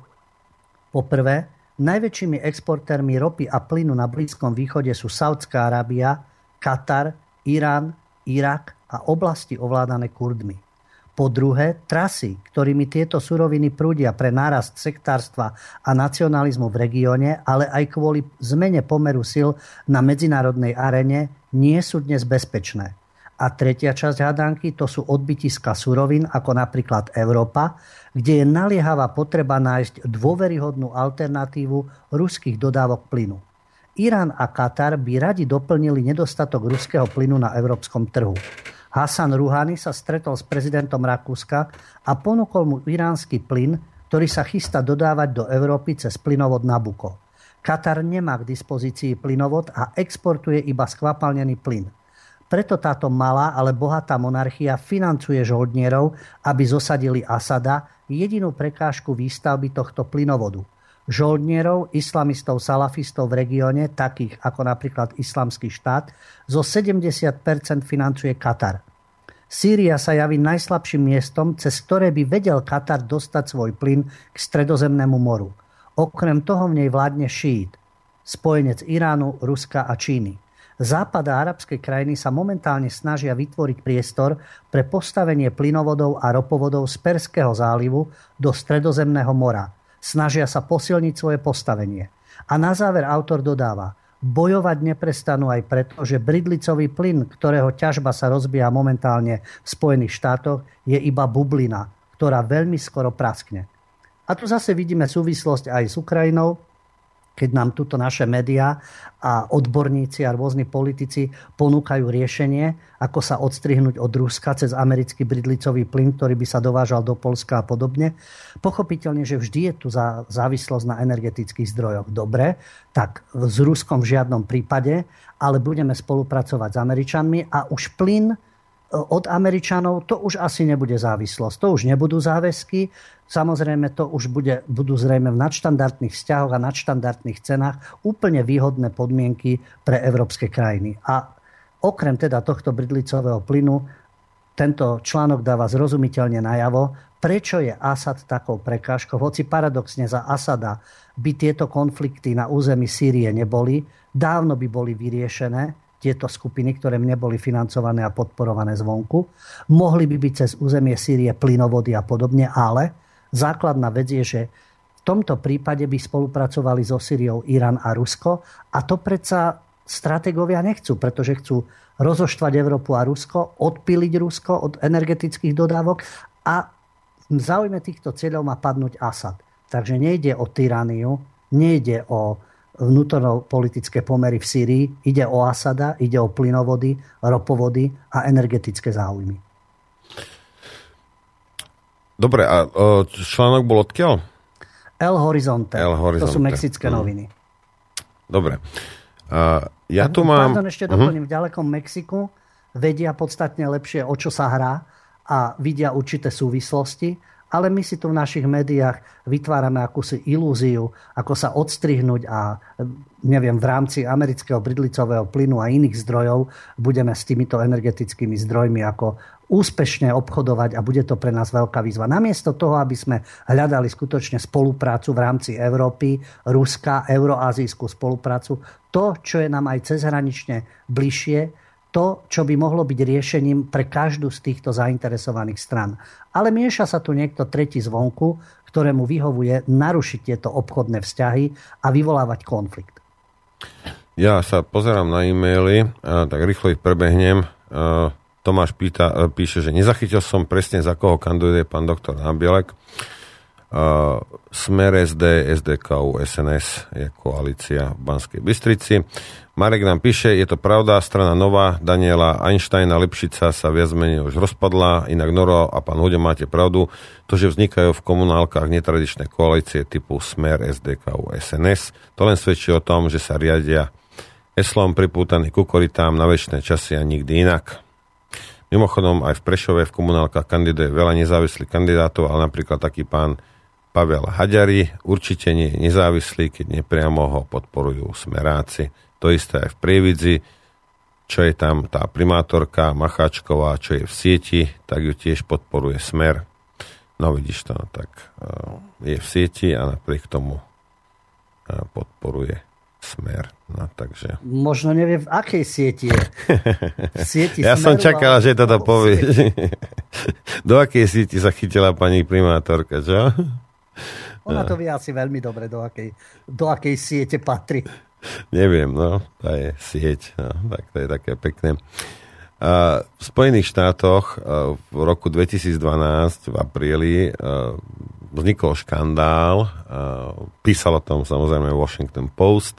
Po prvé, najväčšími exportérmi ropy a plynu na Blízkom východe sú Saudská Arábia, Katar, Irán, Irak a oblasti ovládané Kurdmi. Po druhé, trasy, ktorými tieto suroviny prúdia pre nárast sektárstva a nacionalizmu v regióne, ale aj kvôli zmene pomeru sil na medzinárodnej arene, nie sú dnes bezpečné. A tretia časť hádanky, to sú odbytiska surovín, ako napríklad Európa, kde je naliehavá potreba nájsť dôveryhodnú alternatívu ruských dodávok plynu. Irán a Katar by radi doplnili nedostatok ruského plynu na európskom trhu. Hasan Rouhani sa stretol s prezidentom Rakúska a ponúkol mu iránsky plyn, ktorý sa chystá dodávať do Európy cez plynovod Nabucco. Katar nemá k dispozícii plynovod a exportuje iba skvapalnený plyn. Preto táto malá, ale bohatá monarchia financuje žoldnierov, aby zosadili Asada, jedinú prekážku výstavby tohto plynovodu. Žoldnierov, islamistov, salafistov v regióne, takých ako napríklad Islamský štát, zo sedemdesiat percent financuje Katar. Sýria sa javí najslabším miestom, cez ktoré by vedel Katar dostať svoj plyn k Stredozemnému moru. Okrem toho v nej vládne šíit, spojenec Iránu, Ruska a Číny. Západ a arabské krajiny sa momentálne snažia vytvoriť priestor pre postavenie plynovodov a ropovodov z Perského zálivu do Stredozemného mora. Snažia sa posilniť svoje postavenie. A na záver autor dodáva, bojovať neprestanú aj preto, že bridlicový plyn, ktorého ťažba sa rozbieha momentálne v Spojených štátoch, je iba bublina, ktorá veľmi skoro praskne. A tu zase vidíme súvislosť aj s Ukrajinou, keď nám tuto naše médiá a odborníci a rôzni politici ponúkajú riešenie, ako sa odstrihnúť od Ruska cez americký bridlicový plyn, ktorý by sa dovážal do Poľska a podobne. Pochopiteľne, že vždy je tu závislosť na energetických zdrojoch. Dobre, tak s Ruskom v žiadnom prípade, ale budeme spolupracovať s Američanmi a už plyn od Američanov to už asi nebude závislosť. To už nebudú záväzky. Samozrejme, to už bude, budú zrejme v nadštandardných vzťahoch a nadštandardných cenách úplne výhodné podmienky pre európske krajiny. A okrem teda tohto bridlicového plynu, tento článok dáva zrozumiteľne najavo, prečo je Asad takou prekážkou. Hoci paradoxne za Asada by tieto konflikty na území Sýrie neboli, dávno by boli vyriešené, tieto skupiny, ktoré neboli financované a podporované zvonku. Mohli by byť cez územie Sýrie plynovody a podobne, ale základná vec je, že v tomto prípade by spolupracovali so Sýriou Irán a Rusko a to predsa stratégovia nechcú, pretože chcú rozoštvať Európu a Rusko, odpíliť Rusko od energetických dodávok a v záujme týchto cieľov má padnúť Asad. Takže nejde o tyraniu, nejde o vnútornopolitické pomery v Sýrii. Ide o Asada, ide o plynovody, ropovody a energetické záujmy. Dobre, a článok bol odkiaľ? El Horizonte. El Horizonte. To sú mexické hmm. noviny. Dobre. Uh, ja tu mám... Pardon, ešte doplním. Uh-huh. V ďalekom Mexiku vedia podstatne lepšie, o čo sa hrá a vidia určité súvislosti, ale my si tu v našich médiách vytvárame akúsi ilúziu, ako sa odstrihnúť a neviem, v rámci amerického bridlicového plynu a iných zdrojov budeme s týmito energetickými zdrojmi ako úspešne obchodovať a bude to pre nás veľká výzva. Namiesto toho, aby sme hľadali skutočne spoluprácu v rámci Európy, Ruska, euroazijskú spoluprácu, to, čo je nám aj cezhranične bližšie, to, čo by mohlo byť riešením pre každú z týchto zainteresovaných stran. Ale mieša sa tu niekto tretí zvonku, ktorému vyhovuje narušiť tieto obchodné vzťahy a vyvolávať konflikt. Ja sa pozerám na e-maily, tak rýchlo ich prebehnem. Tomáš pýta, píše, že nezachytil som presne, za koho kandiduje pán doktor Nábielek. Smer es dé, es dé ká ú, es en es je koalícia v Banskej Bystrici. Marek nám píše, je to pravda, strana Nová, Daniela Einsteina, Lipšica sa viac menej už rozpadla, inak Noro a pán Huďo, máte pravdu, to, že vznikajú v komunálkach netradičné koalície typu Smer, es dé ká ú, es en es, to len svedčí o tom, že sa riadia heslom pripútaný kukoritám na večné časy a nikdy inak. Mimochodom, aj v Prešove v komunálkach kandiduje veľa nezávislých kandidátov, ale napríklad taký pán Pavel Haďari určite nie je nezávislý, keď nepriamo ho podporujú smeráci. To isté aj v Prievidzi, čo je tam tá primátorka Macháčková, čo je v sieti, tak ju tiež podporuje Smer. No vidíš to, tak je v sieti a napriek tomu podporuje Smer. No, takže... Možno nevie, v akej sieti je. V sieti ja Smeru, som čakala, že toto povieš. Do akej sieti sa chytila pani primátorka, čo? Ona to vie asi veľmi dobre, do akej, do akej siete patrí. Neviem, no, to je sieť, no, tak to je také pekné. A v Spojených štátoch v roku dvetisícdvanásť v apríli vznikol škandál, písal o tom samozrejme Washington Post.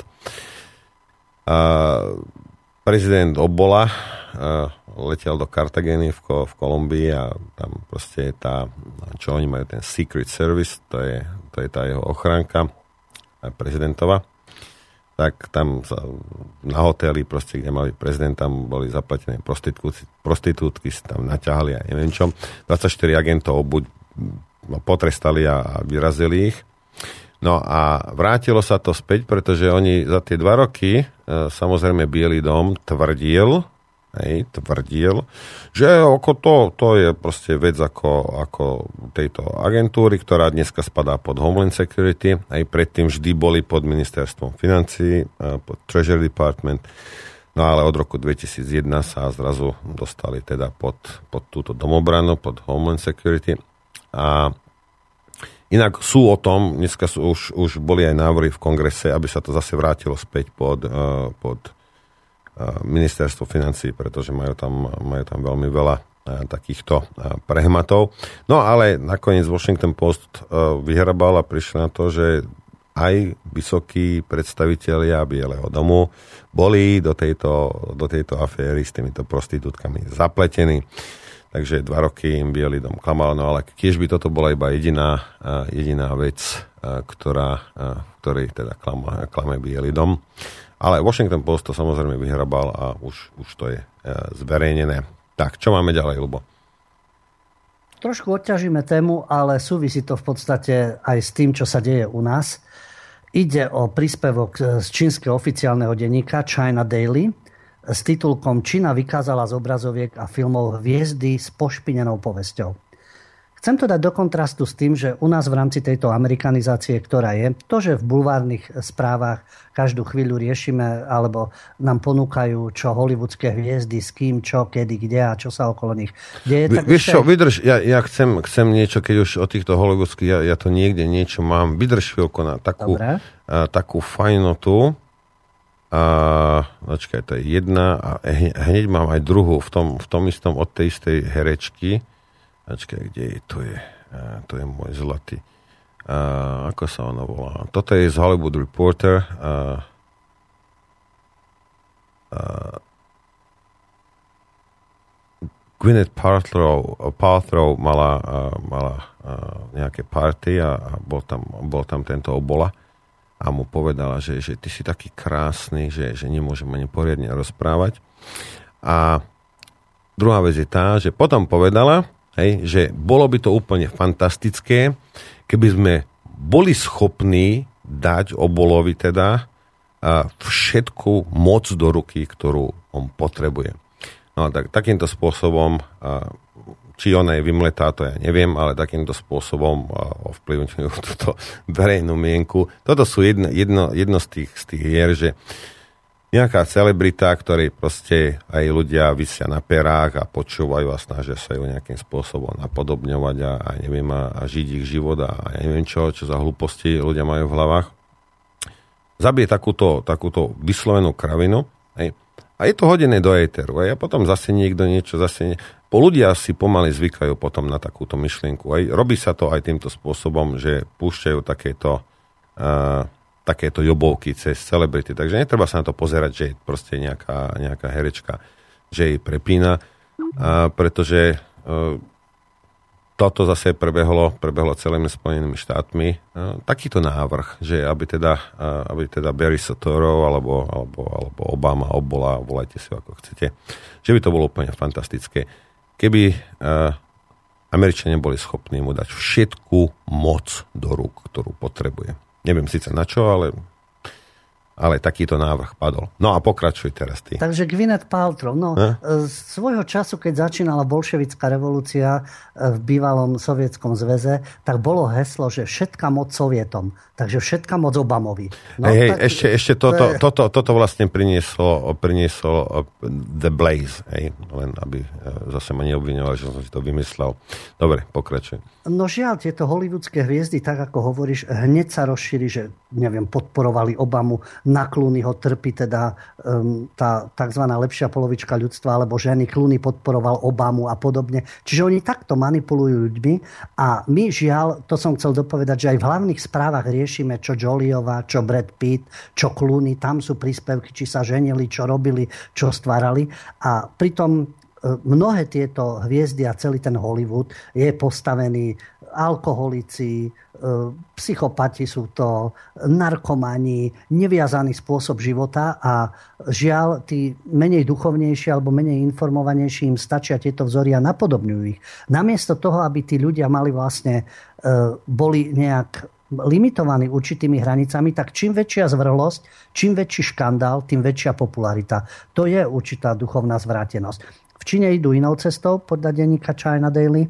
Prezident Obola letel do Kartageny v, v Kolumbii a tam proste je tá, čo oni majú, ten Secret Service, to je, to je tá jeho ochránka prezidentova. Tak tam sa, na hoteli, proste, kde mali prezident, tam boli zaplatené prostitútky, tam naťahali a neviem čo. dvadsaťštyri agentov buď potrestali a vyrazili ich. No a vrátilo sa to späť, pretože oni za tie dva roky, samozrejme Bielý dom tvrdil, hej, tvrdil, že ako to, to je proste vec ako, ako tejto agentúry, ktorá dneska spadá pod Homeland Security, aj predtým vždy boli pod ministerstvom financií, pod Treasury Department, no ale od roku dvetisícjeden sa zrazu dostali teda pod, pod túto domobranu, pod Homeland Security. A inak sú o tom, dneska sú, už, už boli aj návrhy v kongrese, aby sa to zase vrátilo späť pod, uh, pod uh, ministerstvo financií, pretože majú tam, majú tam veľmi veľa uh, takýchto uh, prehmatov. No ale nakoniec Washington Post uh, vyhrabal a prišiel na to, že aj vysokí predstavitelia Bieleho domu boli do tejto, do tejto aféry s týmito prostitútkami zapletení. Takže dva roky im Bielý dom klamal, no ale tiež by toto bola iba jediná, jediná vec, ktorá, ktorej teda klame, klame Bielý dom. Ale Washington Post to samozrejme vyhrabal a už, už to je zverejnené. Tak, čo máme ďalej, Ľubo? Trošku odťažíme tému, ale súvisí to v podstate aj s tým, čo sa deje u nás. Ide o príspevok z čínskeho oficiálneho denníka China Daily s titulkom Čína vykázala z obrazoviek a filmov hviezdy s pošpinenou povesťou. Chcem to dať do kontrastu s tým, že u nás v rámci tejto amerikanizácie, ktorá je, to, že v bulvárnych správach každú chvíľu riešime alebo nám ponúkajú, čo hollywoodské hviezdy, s kým, čo, kedy, kde a čo sa okolo nich deje. Tak Vieš čo, vydrž, ja, ja chcem, chcem niečo, keď už o týchto hollywoodských, ja, ja to niekde niečo mám, vydrž chvíľko na takú, a, takú fajnotu. A počkaj, to je jedna a hneď mám aj druhú v tom, v tom istom od tej istej herečky. Počkaj, kde je, to je, to je môj zlatý. Uh, ako sa ono volá? Toto je z Hollywood Reporter. Uh, uh, Gwyneth Paltrow, Paltrow mala, uh, mala uh, nejaké party a, a bol, tam, bol tam tento obola a mu povedala, že, že ty si taký krásny, že, že nemôžem ani poriadne rozprávať. A druhá vec je tá, že potom povedala, hej, že bolo by to úplne fantastické, keby sme boli schopní dať obolovi teda uh, všetku moc do ruky, ktorú on potrebuje. No tak takýmto spôsobom, či ona je vymletá, to ja neviem, ale takýmto spôsobom ovplyvňujú túto verejnú mienku. Toto sú jedno, jedno, jedno z tých, z tých hier, že nejaká celebrita, ktorej proste aj ľudia visia na perách a počúvajú a snažia sa ju nejakým spôsobom napodobňovať a, a neviem, a, a žiť ich život a, a neviem čo, čo za hlúposti ľudia majú v hlavách. Zabije takúto, takúto vyslovenú kravinu, hej. A je to hodené do éteru. A potom zase niekto niečo, zase nie... Po ľudia si pomaly zvykajú potom na takúto myšlienku. Aj robí sa to aj týmto spôsobom, že púšťajú takéto, uh, takéto jobovky cez celebrity. Takže netreba sa na to pozerať, že je proste nejaká, nejaká herečka, že jej prepína, uh, pretože uh, toto zase prebehlo, prebehlo celými Spojenými štátmi. Uh, takýto návrh, že aby teda, uh, aby teda Barry Soetoro alebo, alebo, alebo Obama, Obola, volajte si ako chcete, že by to bolo úplne fantastické. Keby uh, Američania boli schopní mu dať všetku moc do rúk, ktorú potrebuje. Neviem síce na čo, ale... ale takýto návrh padol. No a pokračuj teraz ty. Takže Gwyneth Paltrow, no eh? z svojho času, keď začínala bolševická revolúcia v bývalom sovietskom zväze, tak bolo heslo, že všetka moc Sovietom. Takže všetka moc Obamovi. No, hej, hej, tak, ešte, ešte toto, to je... toto, toto vlastne prinieslo, prinieslo The Blaze, hej, len aby zase ma neobviňoval, že som si to vymyslel. Dobre, pokračuj. No žiaľ, tieto hollywoodske hviezdy, tak ako hovoríš, hneď sa rozšíri, že neviem, podporovali Obamu, na Clooney ho trpí teda um, tá tzv. Lepšia polovička ľudstva, alebo ženy, Clooney podporoval Obamu a podobne. Čiže oni takto manipulujú ľuďmi a my žiaľ, to som chcel dopovedať, že aj v hlavných správach riešime, čo Joliová, čo Brad Pitt, čo Clooney, tam sú príspevky, či sa ženili, čo robili, čo stvárali a pritom mnohé tieto hviezdy a celý ten Hollywood je postavený alkoholici, psychopati sú to, narkomani, neviazaný spôsob života a žiaľ, tí menej duchovnejší alebo menej informovanejší im stačia tieto vzory a napodobňujú ich. Namiesto toho, aby tí ľudia mali vlastne, boli nejak limitovaní určitými hranicami, tak čím väčšia zvrhlosť, čím väčší škandál, tým väčšia popularita. To je určitá duchovná zvrátenosť. V Číne idú inou cestou, podľa denníka China Daily.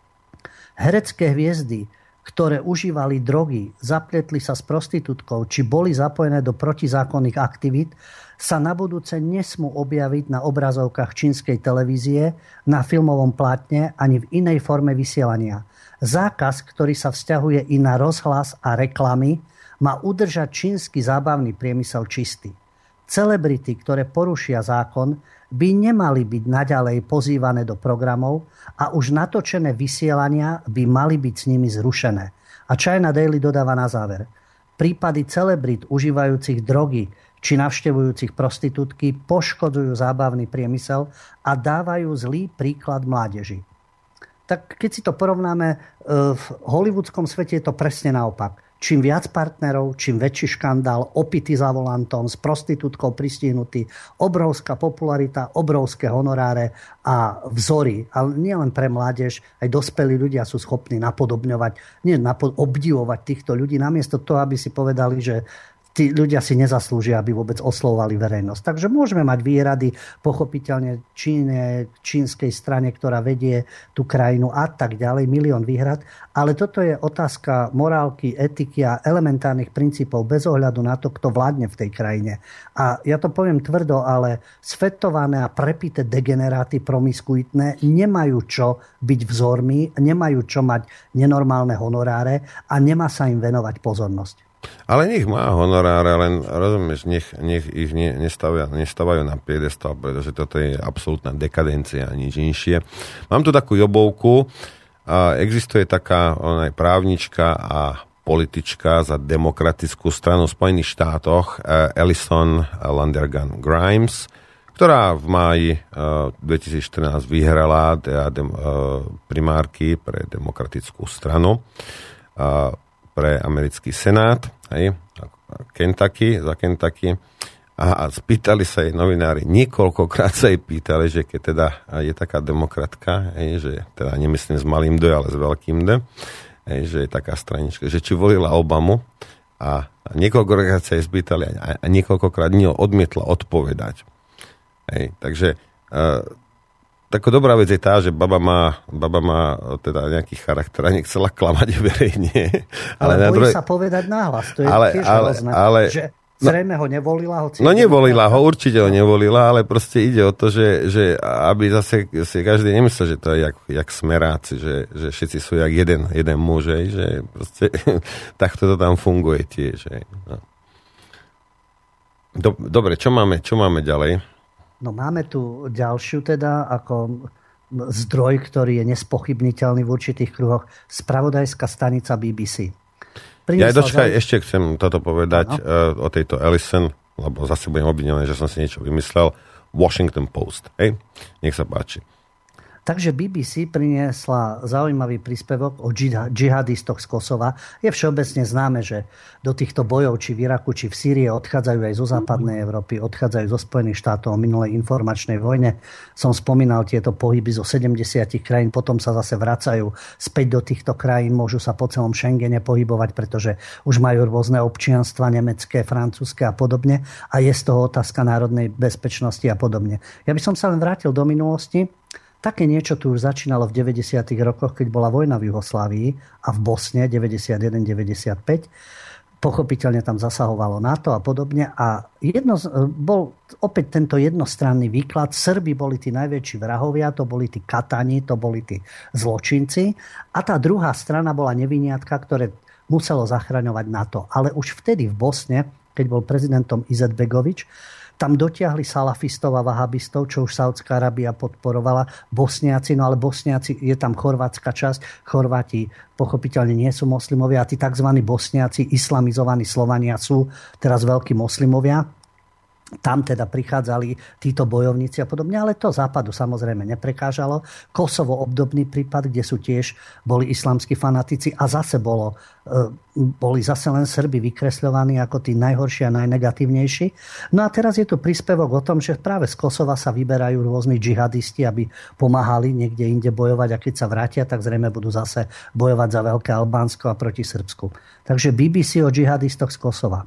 Herecké hviezdy, ktoré užívali drogy, zapletli sa s prostitútkou, či boli zapojené do protizákonných aktivít, sa na budúce nesmú objaviť na obrazovkách čínskej televízie, na filmovom plátne ani v inej forme vysielania. Zákaz, ktorý sa vzťahuje i na rozhlas a reklamy, má udržať čínsky zábavný priemysel čistý. Celebrity, ktoré porušia zákon, by nemali byť naďalej pozývané do programov a už natočené vysielania by mali byť s nimi zrušené. A China Daily dodáva na záver. Prípady celebrit užívajúcich drogy či navštevujúcich prostitútky poškodzujú zábavný priemysel a dávajú zlý príklad mládeži. Tak keď si to porovnáme, v hollywoodskom svete je to presne naopak. Čím viac partnerov, čím väčší škandál, opity za volantom, s prostitútkou pristihnutý, obrovská popularita, obrovské honoráre a vzory. Ale nie len pre mládež, aj dospelí ľudia sú schopní napodobňovať, nie napod- obdivovať týchto ľudí, namiesto toho, aby si povedali, že tí ľudia si nezaslúžia, aby vôbec oslovovali verejnosť. Takže môžeme mať výhrady, pochopiteľne Číne, čínskej strane, ktorá vedie tú krajinu a tak ďalej, milión výhrad. Ale toto je otázka morálky, etiky a elementárnych princípov bez ohľadu na to, kto vládne v tej krajine. A ja to poviem tvrdo, ale sfetované a prepité degeneráty promiskuitné nemajú čo byť vzormi, nemajú čo mať nenormálne honoráre a nemá sa im venovať pozornosť. Ale nech má honoráre, len rozumieš, nech, nech ich ne, nestavia, nestavajú na piedestal, pretože toto je absolútna dekadencia a nič inšie. Mám tu takú jobovku, a existuje taká ona je právnička a politička za demokratickú stranu v Spojených štátoch Alison Landergan Grimes, ktorá v máji dvetisícštrnásť vyhrala primárky pre demokratickú stranu pre americký senát, hej, Kentucky, za Kentucky. A spýtali sa jej novinári, niekoľkokrát sa jej pýtali, že keď teda je taká demokratka, hej, že teda nemyslím s malým D, ale s veľkým D, hej, že je taká stranička, že či volila Obamu, a niekoľkokrát sa jej spýtali a niekoľkokrát nie odmietla odpovedať. Hej, takže uh, taká dobrá vec je tá, že baba má, baba má teda nejaký charakter a nechcela klamať verejne. Ale, ale bojí druhej... sa povedať nahlas. To je ale, tiež ale, hrozné. Ale, že zrejme ho nevolila. Hoci no nevolila ho, určite ho nevolila, ale proste ide o to, že, že aby zase si každý nemyslel, že to je jak, jak smeráci, že, že všetci sú jak jeden, jeden muž, že proste takto to tam funguje tiež. No. Dobre, čo máme, čo máme ďalej? No máme tu ďalšiu teda ako zdroj, ktorý je nespochybniteľný v určitých kruhoch. Spravodajská stanica B B C. Priniesla ja dočkaj, za... ešte chcem toto povedať uh, o tejto Alison, lebo zase budem obvinený, že som si niečo vymyslel. Washington Post. Hej? Nech sa páči. Takže B B C priniesla zaujímavý príspevok o džihadistoch z Kosova. Je všeobecne známe, že do týchto bojov, či v Iraku, či v Sýrii, odchádzajú aj zo západnej Európy, odchádzajú zo Spojených štátov. O minulej informačnej vojne som spomínal tieto pohyby zo sedemdesiat krajín, potom sa zase vracajú späť do týchto krajín, môžu sa po celom Schengene pohybovať, pretože už majú rôzne občianstva, nemecké, francúzske a podobne. A je z toho otázka národnej bezpečnosti a podobne. Ja by som sa len vrátil do minulosti. Také niečo tu už začínalo v deväťdesiatych rokoch, keď bola vojna v Juhoslávii a v Bosne deväťdesiatjeden deväťdesiatpäť. Pochopiteľne tam zasahovalo NATO a podobne. A jedno, bol opäť tento jednostranný výklad. Srbi boli tí najväčší vrahovia, to boli tí katani, to boli tí zločinci. A tá druhá strana bola neviniatka, ktoré muselo zachraňovať NATO. Ale už vtedy v Bosne, keď bol prezidentom Izetbegovič, tam dotiahli salafistov a vahabistov, čo už Saudská Arábia podporovala, Bosniaci, no ale Bosniaci, je tam chorvátska časť, Chorváti pochopiteľne nie sú moslimovia a tí tzv. Bosniaci, islamizovaní Slovania sú teraz veľkí moslimovia. Tam teda prichádzali títo bojovníci a podobne, ale to Západu samozrejme neprekážalo. Kosovo obdobný prípad, kde sú tiež boli islamskí fanatici a zase bolo, boli zase len Srbi vykresľovaní ako tí najhorší a najnegatívnejší. No a teraz je tu príspevok o tom, že práve z Kosova sa vyberajú rôzni džihadisti, aby pomáhali niekde inde bojovať a keď sa vrátia, tak zrejme budú zase bojovať za Veľké Albánsko a proti Srbsku. Takže B B C o džihadistoch z Kosova.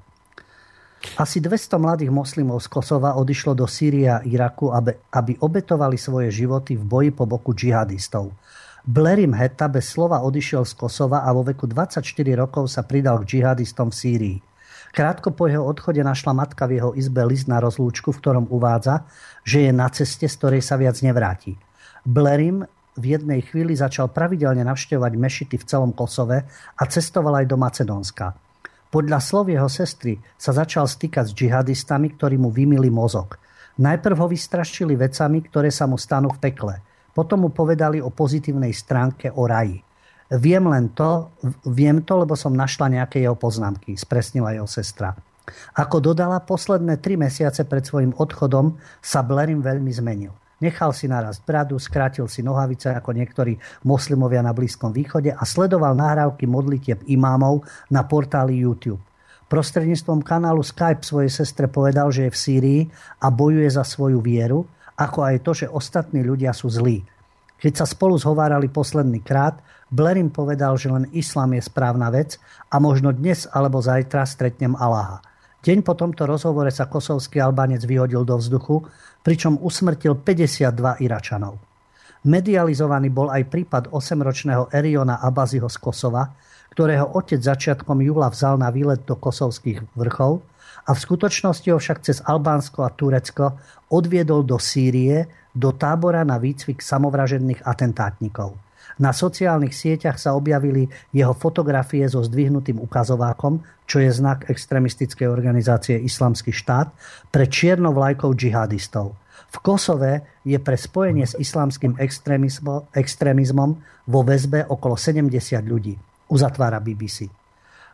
Asi dvesto mladých moslimov z Kosova odišlo do Sýrie a Iraku, aby, aby obetovali svoje životy v boji po boku džihadistov. Blerim Heta bez slova odišiel z Kosova a vo veku dvadsaťštyri rokov sa pridal k džihadistom v Sýrii. Krátko po jeho odchode našla matka v jeho izbe list na rozlúčku, v ktorom uvádza, že je na ceste, z ktorej sa viac nevráti. Blerim v jednej chvíli začal pravidelne navštevovať mešity v celom Kosove a cestoval aj do Macedónska. Podľa slov jeho sestry sa začal stýkať s džihadistami, ktorí mu vymyli mozog. Najprv ho vystrašili vecami, ktoré sa mu stanú v pekle. Potom mu povedali o pozitívnej stránke, o raji. Viem len to, viem to, lebo som našla nejaké jeho poznámky, spresnila jeho sestra. Ako dodala, posledné tri mesiace pred svojím odchodom sa Blerim veľmi zmenil. Nechal si narásť bradu, skrátil si nohavice ako niektorí moslimovia na Blízkom východe a sledoval nahrávky modlitieb imámov na portáli YouTube. Prostredníctvom kanálu Skype svojej sestre povedal, že je v Sýrii a bojuje za svoju vieru, ako aj to, že ostatní ľudia sú zlí. Keď sa spolu zhovárali posledný krát, Blerim povedal, že len islám je správna vec a možno dnes alebo zajtra stretnem Allaha. Deň po tomto rozhovore sa kosovský Albánec vyhodil do vzduchu, pričom usmrtil päťdesiatdva Iračanov. Medializovaný bol aj prípad osemročného Eriona Abaziho z Kosova, ktorého otec začiatkom júla vzal na výlet do kosovských vrchov a v skutočnosti ho však cez Albánsko a Turecko odviedol do Sýrie, do tábora na výcvik samovražedných atentátnikov. Na sociálnych sieťach sa objavili jeho fotografie so zdvihnutým ukazovákom, čo je znak extrémistickej organizácie Islamský štát, pre čiernou vlajkou džihadistov. V Kosove je pre spojenie s islamským extrémizmom vo väzbe okolo sedemdesiat ľudí. Uzatvára B B C.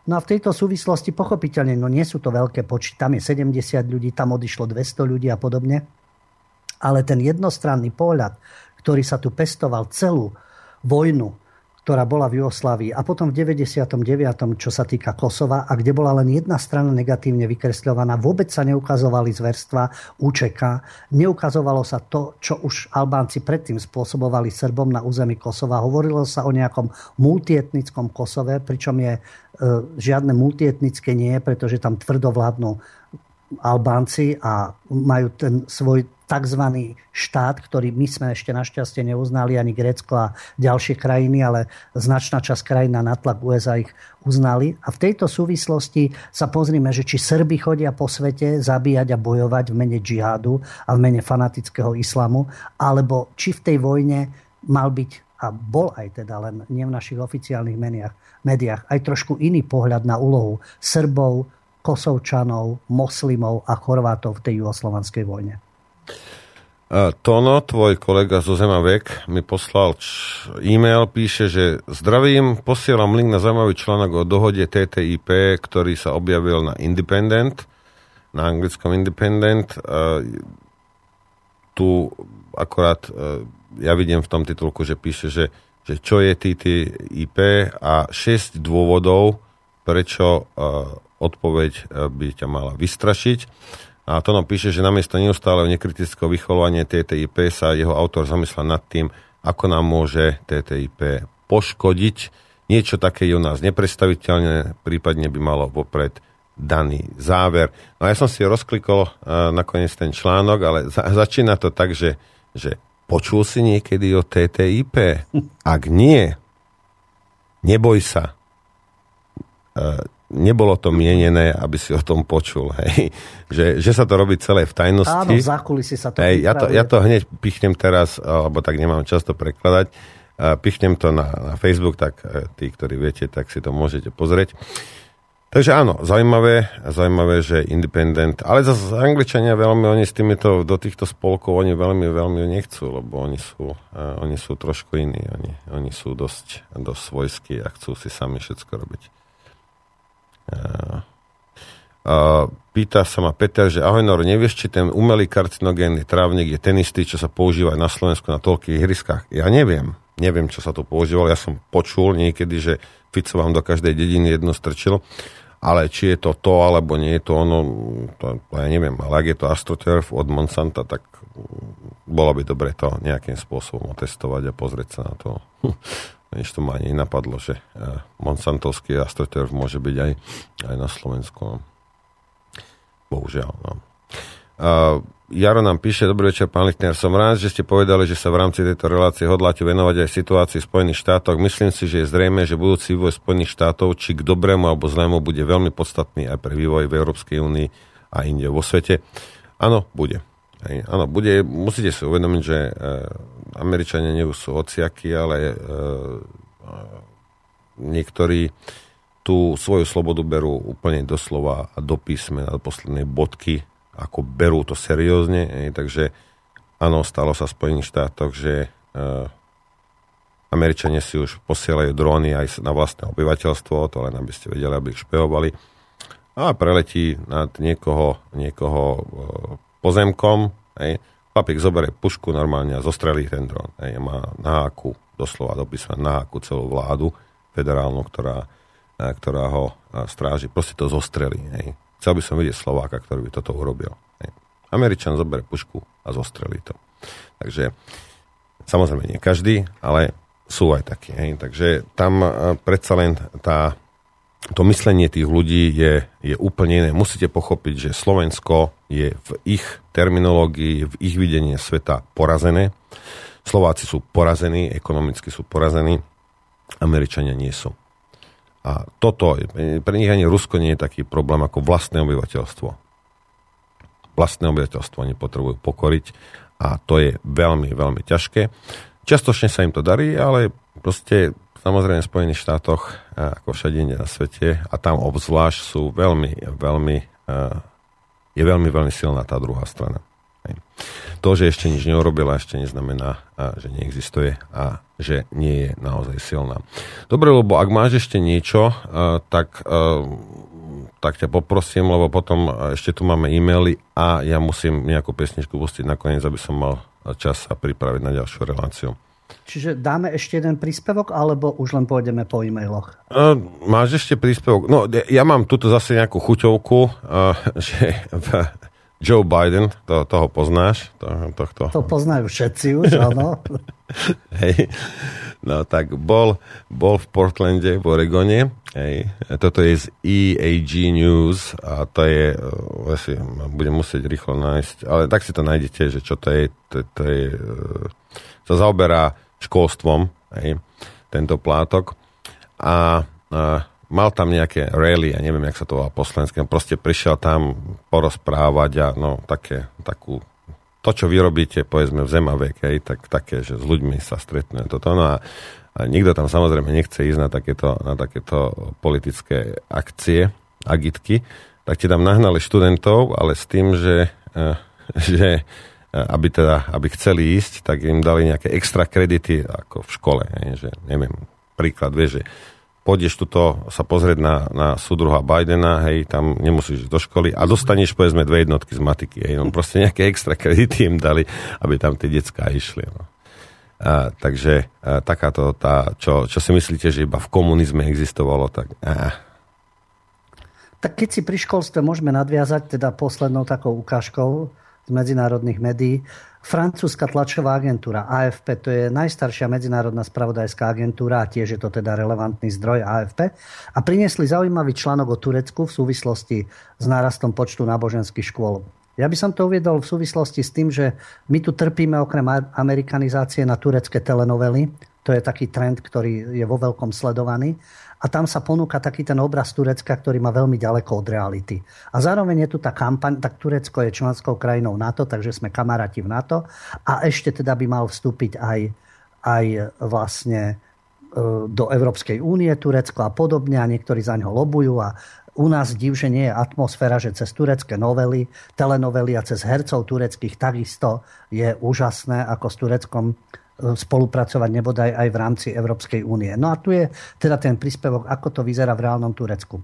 No a v tejto súvislosti pochopiteľne, no nie sú to veľké počty, tam je sedemdesiat ľudí, tam odišlo dvesto ľudí a podobne. Ale ten jednostranný pohľad, ktorý sa tu pestoval celú vojnu, ktorá bola v Jugoslávii a potom v deväťdesiatom deviatom čo sa týka Kosova a kde bola len jedna strana negatívne vykresľovaná, vôbec sa neukazovali zverstva ú čé ká, neukazovalo sa to, čo už Albánci predtým spôsobovali Srbom na území Kosova. Hovorilo sa o nejakom multietnickom Kosove, pričom je e, žiadne multietnické nie, pretože tam tvrdo vládnu Albánci a majú ten svoj takzvaný štát, ktorý my sme ešte našťastie neuznali, ani Grécko a ďalšie krajiny, ale značná časť krajín na nátlak ú es á ich uznali. A v tejto súvislosti sa pozrime, že či Srbi chodia po svete zabíjať a bojovať v mene džihádu a v mene fanatického islamu, alebo či v tej vojne mal byť, a bol aj teda len nie v našich oficiálnych médiách, médiách aj trošku iný pohľad na úlohu Srbov, Kosovčanov, moslimov a Chorvátov v tej juhoslovanskej vojne. Tono, tvoj kolega zo Zemavek, mi poslal e-mail, píše, že zdravím, posielam link na zaujímavý článok o dohode té té í pé, ktorý sa objavil na Independent, na anglickom Independent. Tu akorát ja vidím v tom titulku, že píše, že, že čo je té té í pé a šesť dôvodov, prečo odpoveď by ťa mala vystrašiť. A to nám píše, že namiesto neustáleho nekritického vycholovania té té í pé sa jeho autor zamyslel nad tým, ako nám môže té té í pé poškodiť. Niečo také je u nás nepredstaviteľné, prípadne by malo vopred daný záver. No a ja som si rozklikol uh, nakoniec ten článok, ale za, začína to tak, že, že počul si niekedy o té té í pé? Ak nie, neboj sa. Uh, Nebolo to mienené, aby si o tom počul. Hej. Že, že sa to robí celé v tajnosti. Áno, v zákulisí sa to hej, ja to, ja to hneď pichnem teraz, alebo tak nemám často prekladať. Pichnem to na, na Facebook, tak tí, ktorí viete, tak si to môžete pozrieť. Takže áno, zaujímavé, zaujímavé, že Independent, ale zase Angličania veľmi, oni s týmito, do týchto spolkov, oni veľmi, veľmi nechcú, lebo oni sú, uh, oni sú trošku iní, oni, oni sú dosť, dosť svojskí a chcú si sami všetko robiť. Uh, uh, pýta sa ma Peter, že ahoj Noro, nevieš, či ten umelý karcinogénny trávnik je ten istý, čo sa používa na Slovensku na toľkých ihriskách? Ja neviem, neviem, čo sa tu používalo, ja som počul niekedy, že Fico vám do každej dediny jedno strčil. Ale či je to to, alebo nie je to ono, to, to ja neviem. Ale ak je to AstroTurf od Monsanta, tak bolo by dobre to nejakým spôsobom otestovať a pozrieť sa na to. Než to ma ani napadlo, že Monsantovský AstroTurf môže byť aj, aj na Slovensku. No. Bohužiaľ. No. Uh, Jaro nám píše, dobrý večer, pán Lichtner, som rád, že ste povedali, že sa v rámci tejto relácie hodláte venovať aj situácii v Spojených štátoch. Myslím si, že je zrejme, že budúci vývoj Spojených štátov, či k dobrému alebo zlému, bude veľmi podstatný aj pre vývoj v Európskej únii a inde vo svete. Áno, bude. Hej, áno, bude. Musíte si uvedomiť, že e, Američania nie sú hociakí, ale e, niektorí tú svoju slobodu berú úplne doslova a do písmena, do poslednej bodky, ako berú to seriózne, ej, takže áno, stalo sa v Spojených štátoch, že e, Američania si už posielajú dróny aj na vlastné obyvateľstvo, to len aby ste vedeli, aby ich špehovali, a preletí nad niekoho, niekoho e, pozemkom, ej, chlapík zoberie pušku normálne a zostrelí ten dron, ej, má na háku, doslova do písmena na háku celú vládu federálnu, ktorá, e, ktorá ho stráži, proste to zostrelí, ej. Chcel by som vidieť Slováka, ktorý by toto urobil. Američan zoberie pušku a zostrelí to. Takže samozrejme nie každý, ale sú aj takí. Hej. Takže tam predsa len tá, to myslenie tých ľudí je, je úplne iné. Musíte pochopiť, že Slovensko je v ich terminológii, v ich videní sveta porazené. Slováci sú porazení, ekonomicky sú porazení, Američania nie sú. A toto, pre nich ani Rusko nie je taký problém ako vlastné obyvateľstvo. Vlastné obyvateľstvo oni potrebujú pokoriť a to je veľmi, veľmi ťažké. Častočne sa im to darí, ale proste samozrejme v Spojených štátoch, ako všade inde na svete, a tam obzvlášť sú veľmi, veľmi, je veľmi, veľmi silná tá druhá strana. To, že ešte nič neurobila, ešte neznamená, že neexistuje a že nie je naozaj silná. Dobre, lebo ak máš ešte niečo, tak, tak ťa poprosím, lebo potom ešte tu máme e-maily a ja musím nejakú pesničku pustiť nakoniec, aby som mal čas sa pripraviť na ďalšiu reláciu. Čiže dáme ešte jeden príspevok, alebo už len pôjdeme po e-mailoch? Máš ešte príspevok? No, ja mám tuto zase nejakú chuťovku, že v Joe Biden, to, toho poznáš? To, tohto. To poznajú všetci už, áno. Hej, no tak bol, bol v Portlande, v Oregone. Hej. Toto je z E A G News a to je, asi budem musieť rýchlo nájsť, ale tak si to nájdete, že čo to je, to, to je, sa zaoberá školstvom, hej, tento plátok. A, a mal tam nejaké rally, ja neviem, jak sa to volá po slovensky, proste prišiel tam porozprávať a no, také, takú, to, čo vy robíte, povedzme, v Zemavek, hej, tak také, že s ľuďmi sa stretnú. Toto, no a, a nikto tam samozrejme nechce ísť na takéto, na takéto politické akcie, agitky, tak ti tam nahnali študentov, ale s tým, že, že aby teda, aby chceli ísť, tak im dali nejaké extra kredity, ako v škole, hej, že neviem, príklad, vieš, že pôjdeš tuto sa pozrieť na, na súdruha Bidena, hej, tam nemusíš ísť do školy a dostaneš, povedzme, dve jednotky z matiky, hej, no proste nejaké extra kredity im dali, aby tam tie decká išli, no. A, takže a, takáto, tá, čo, čo si myslíte, že iba v komunizme existovalo, tak á. Tak keď si pri školstve môžeme nadviazať teda poslednou takou ukážkou z medzinárodných médií, francúzska tlačová agentúra á ef pé, to je najstaršia medzinárodná spravodajská agentúra a tiež je to teda relevantný zdroj á ef pé, a priniesli zaujímavý článok o Turecku v súvislosti s nárastom počtu náboženských škôl. Ja by som to uviedol v súvislosti s tým, že my tu trpíme okrem amerikanizácie na turecké telenovely. To je taký trend, ktorý je vo veľkom sledovaný. A tam sa ponúka taký ten obraz Turecka, ktorý má veľmi ďaleko od reality. A zároveň je tu tá kampaň, tak Turecko je členskou krajinou NATO, takže sme kamaráti v NATO. A ešte teda by mal vstúpiť aj, aj vlastne do Európskej únie Turecko a podobne. A niektorí za ňo lobujú. A u nás div, že nie je atmosféra, že cez turecké novely, telenovely a cez hercov tureckých takisto je úžasné, ako s Tureckom spolupracovať nebodaj aj v rámci Európskej únie. No a tu je teda ten príspevok, ako to vyzerá v reálnom Turecku.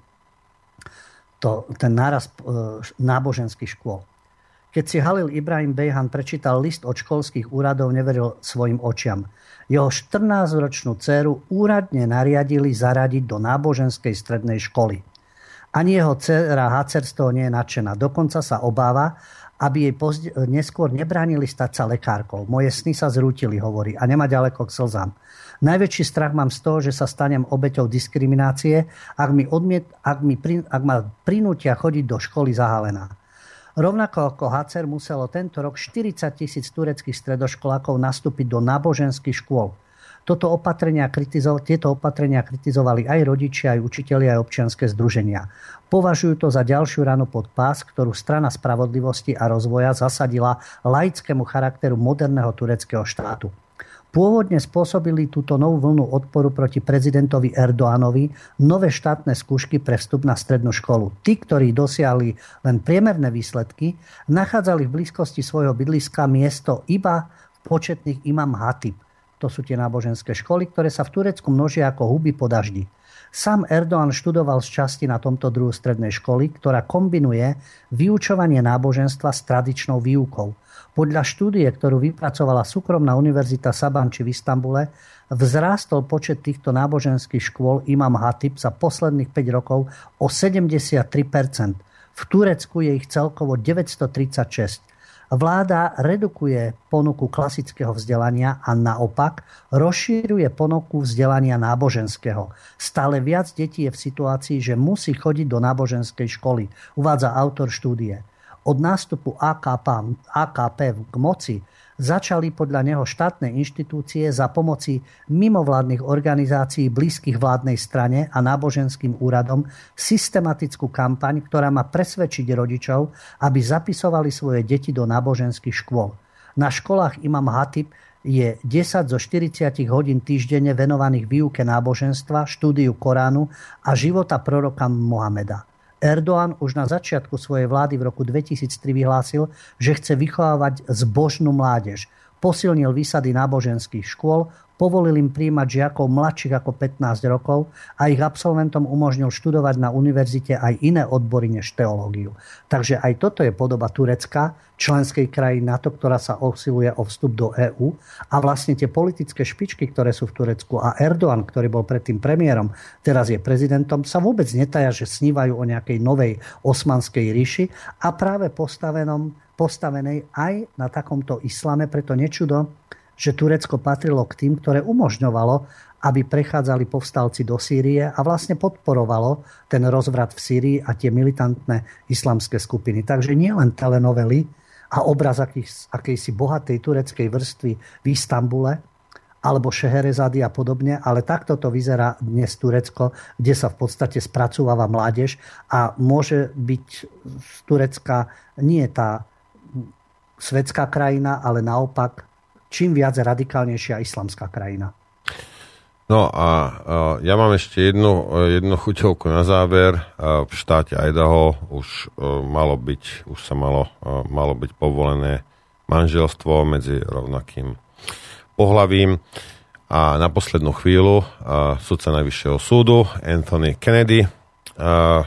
To, ten náraz náboženských škôl. Keď si Halil Ibrahim Bejhan prečítal list od školských úradov, neveril svojim očiam. Jeho štrnásťročnú dcéru úradne nariadili zaradiť do náboženskej strednej školy. Ani jeho dcéra Hacer z toho nie je nadšená. Dokonca sa obáva, aby jej pozde- neskôr nebránili stať sa lekárkou. Moje sny sa zrútili, hovorí, a nemá ďaleko k slzám. Najväčší strach mám z toho, že sa stanem obeťou diskriminácie, ak, mi odmiet- ak, mi prin- ak ma prinútia chodiť do školy zahalená. Rovnako ako Hacer muselo tento rok štyridsať tisíc tureckých stredoškolákov nastúpiť do náboženských škôl. Toto opatrenia kritizo- tieto opatrenia kritizovali aj rodičia, aj učitelia, aj občianske združenia. Považujú to za ďalšiu ranu pod pás, ktorú strana spravodlivosti a rozvoja zasadila laickému charakteru moderného tureckého štátu. Pôvodne spôsobili túto novú vlnu odporu proti prezidentovi Erdoánovi nové štátne skúšky pre vstup na strednú školu. Tí, ktorí dosiahli len priemerné výsledky, nachádzali v blízkosti svojho bydliska miesto iba v početných Imam Hatib. To sú tie náboženské školy, ktoré sa v Turecku množia ako huby po daždi. Sám Erdoğan študoval z časti na tomto druhu strednej školy, ktorá kombinuje vyučovanie náboženstva s tradičnou výukou. Podľa štúdie, ktorú vypracovala súkromná univerzita Sabancı v Istanbule, vzrástol počet týchto náboženských škôl Imam Hatib za posledných päť rokov o sedemdesiattri percent. V Turecku je ich celkovo deväťstotridsaťšesť. Vláda redukuje ponuku klasického vzdelania a naopak rozšíruje ponuku vzdelania náboženského. Stále viac detí je v situácii, že musí chodiť do náboženskej školy, uvádza autor štúdie. Od nástupu á ká pé, á ká pé k moci začali podľa neho štátne inštitúcie za pomoci mimovládnych organizácií blízkych vládnej strane a náboženským úradom systematickú kampaň, ktorá má presvedčiť rodičov, aby zapisovali svoje deti do náboženských škôl. Na školách Imam Hatib je desať zo štyridsať hodín týždenne venovaných výuke náboženstva, štúdiu Koránu a života proroka Mohameda. Erdogan už na začiatku svojej vlády v roku dvetisíctri vyhlásil, že chce vychovávať zbožnú mládež. Posilnil výsady náboženských škôl, povolil im prijímať žiakov mladších ako pätnásť rokov a ich absolventom umožnil študovať na univerzite aj iné odbory než teológiu. Takže aj toto je podoba Turecka, členskej krajiny NATO, ktorá sa usiluje o vstup do EÚ. A vlastne tie politické špičky, ktoré sú v Turecku, a Erdogan, ktorý bol predtým premiérom, teraz je prezidentom, sa vôbec netaja, že snívajú o nejakej novej osmanskej ríši a práve postavenom, postavenej aj na takomto islame. Preto nečudo, že Turecko patrilo k tým, ktoré umožňovalo, aby prechádzali povstalci do Sýrie a vlastne podporovalo ten rozvrat v Sýrii a tie militantné islamské skupiny. Takže nie len telenovely a obraz akých, akejsi bohatej tureckej vrstvy v Istanbule alebo Šeherezady a podobne, ale takto to vyzerá dnes Turecko, kde sa v podstate spracúva mládež a môže byť z Turecka nie tá svetská krajina, ale naopak čím viac radikálnejšia islamská krajina. No a uh, ja mám ešte jednu, jednu chuťovku na záver. Uh, v štáte Idaho už uh, malo byť, už sa malo, uh, malo byť povolené manželstvo medzi rovnakým pohlavím. A na poslednú chvíľu uh, sudca Najvyššieho súdu Anthony Kennedy uh,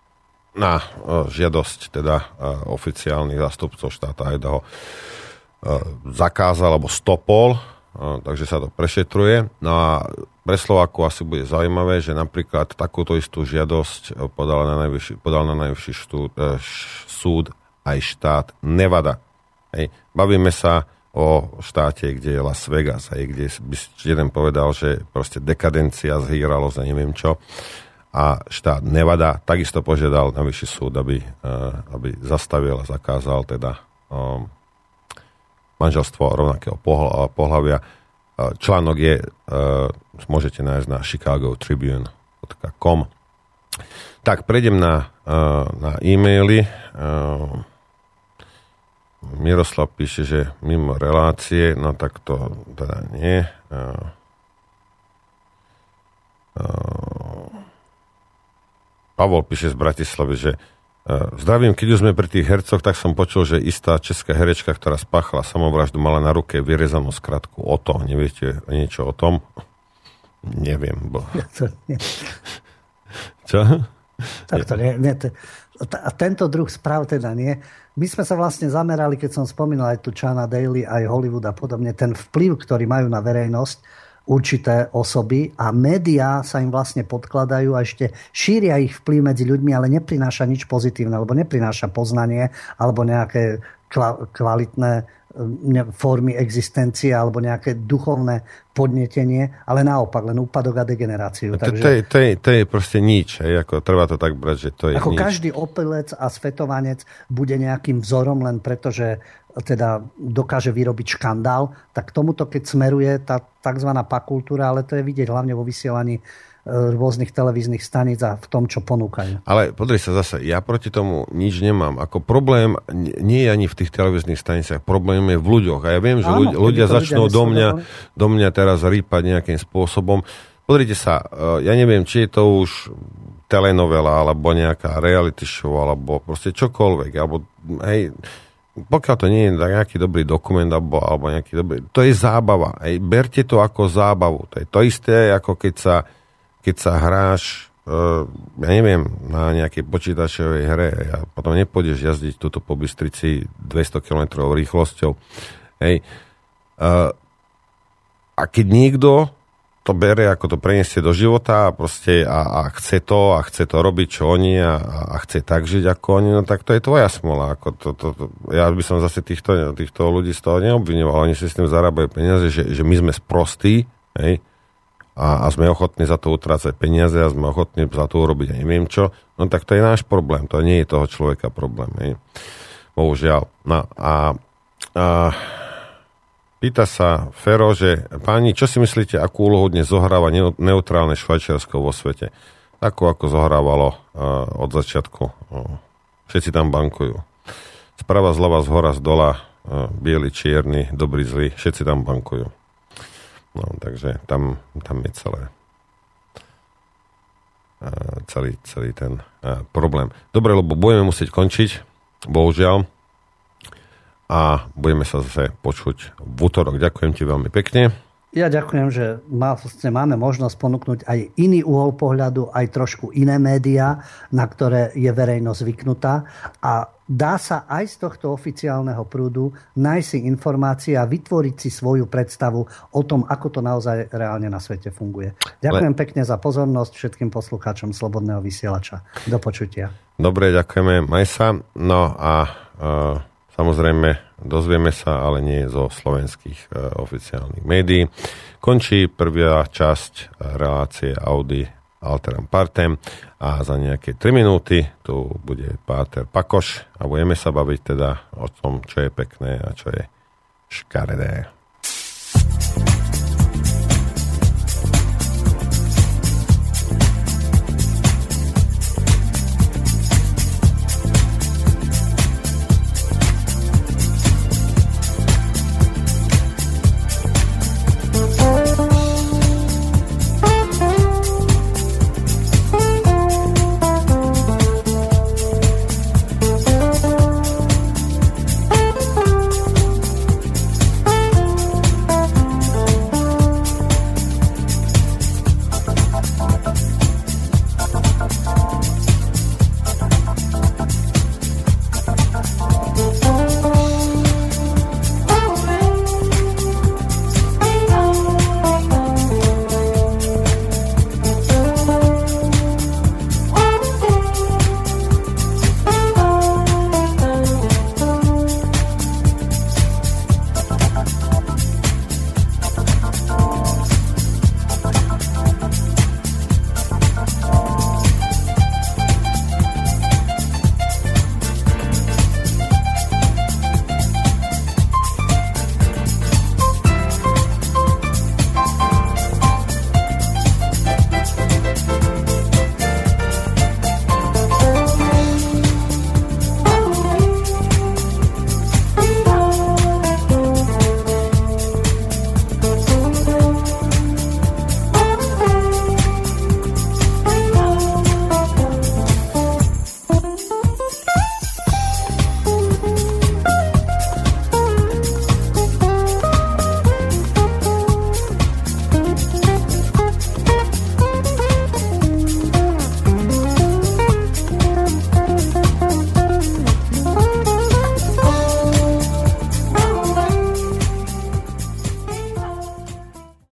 na uh, žiadosť teda uh, oficiálnych zástupcov štáta Idaho zakázal alebo stopol, takže sa to prešetruje. No a pre Slováku asi bude zaujímavé, že napríklad takúto istú žiadosť podal na najvyšší, podal na najvyšší štú, súd aj štát Nevada. Hej. Bavíme sa o štáte, kde je Las Vegas, hej, kde by jeden povedal, že proste dekadencia, zhýralosť a neviem čo. A štát Nevada takisto požiadal najvyšší súd, aby, aby zastavil a zakázal teda um, manželstvo rovnakého pohlavia. Článok je, môžete nájsť na chicago tribune bodka com. Tak, prejdem na, na e-maily. Miroslav píše, že mimo relácie, no tak to teda nie. Pavol píše z Bratislavy, že zdravím, keď už sme pri tých hercoch, tak som počul, že istá česká herečka, ktorá spáchala samovraždu, mala na ruke vyrezanú skratku o to. Neviete niečo o tom? Neviem. Bo... Čo? Tak to nie. nie to, a tento druh správ teda nie. My sme sa vlastne zamerali, keď som spomínal aj tu Chana Daily, aj Hollywood a podobne, ten vplyv, ktorý majú na verejnosť určité osoby a médiá sa im vlastne podkladajú a ešte šíria ich vplyv medzi ľuďmi, ale neprináša nič pozitívne, alebo neprináša poznanie, alebo nejaké kvalitné formy existencie, alebo nejaké duchovné podnetenie, ale naopak, len úpadok a degeneráciu. To, Takže, to, je, to, je, to je proste nič. Hej, ako, treba to tak brať, že to je ako nič. Každý opilec a svetovanec bude nejakým vzorom len preto, že teda dokáže vyrobiť škandál, tak tomuto keď smeruje tá tzv. Pakultúra, ale to je vidieť hlavne vo vysielaní rôznych televíznych staníc a v tom, čo ponúkajú. Ale podri sa zase, ja proti tomu nič nemám. Ako problém nie je ani v tých televíznych staniciach, problém je v ľuďoch. A ja viem, že Áno, ľudia, ľudia začnú ľudia do mňa, do mňa teraz rýpať nejakým spôsobom. Podrite sa, ja neviem, či je to už telenovela, alebo nejaká reality show, alebo proste čokoľvek, alebo hej, pokiaľ to nie je nejaký dobrý dokument alebo, alebo nejaký dobrý, to je zábava. Hej, berte to ako zábavu. To je to isté, ako keď sa keď sa hráš, uh, ja neviem, na nejakej počítačovej hre a potom nepôjdeš jazdiť túto po Bystrici dvesto kilometrov rýchlosťou. Hej. Uh, a keď niekto to bere, ako to preniesie do života a proste a, a chce to a chce to robiť, čo oni a, a chce tak žiť, ako oni, no tak to je tvoja smola. Ako to, to, to, ja by som zase týchto, týchto ľudí z toho neobvinoval. Oni si s tým zarábajú peniaze, že, že my sme sprostí, hej, A, a sme ochotní za to utrácať peniaze a sme ochotní za to urobiť a neviem čo, no tak to je náš problém, to nie je toho človeka problém. Hej. Bohužiaľ. No a, a pýta sa Fero, že páni, čo si myslíte, akú úlohu dnes zohráva neutrálne Švajčiarsko vo svete? Takú, ako zohrávalo uh, od začiatku. Uh, všetci tam bankujú. Sprava, zľava, zhora, zdola, uh, bieli, čierny, dobrý, zlý, všetci tam bankujú. No, takže tam, tam je celé. celý, celý ten problém. Dobre, lebo budeme musieť končiť, bohužiaľ, a budeme sa zase počuť v útorok. Ďakujem ti veľmi pekne. Ja ďakujem, že máme možnosť ponúknuť aj iný uhol pohľadu, aj trošku iné médiá, na ktoré je verejnosť zvyknutá. A dá sa aj z tohto oficiálneho prúdu nájsť si informácie a vytvoriť si svoju predstavu o tom, ako to naozaj reálne na svete funguje. Ďakujem Le... pekne za pozornosť všetkým poslucháčom Slobodného vysielača. Do počutia. Dobre, ďakujeme. Maj sa. No a uh, samozrejme dozvieme sa, ale nie zo slovenských uh, oficiálnych médií. Končí prvá časť relácie Audi Alteram Partem a za nejaké tri minúty tu bude Páter Pakoš a budeme sa baviť teda o tom, čo je pekné a čo je škaredé.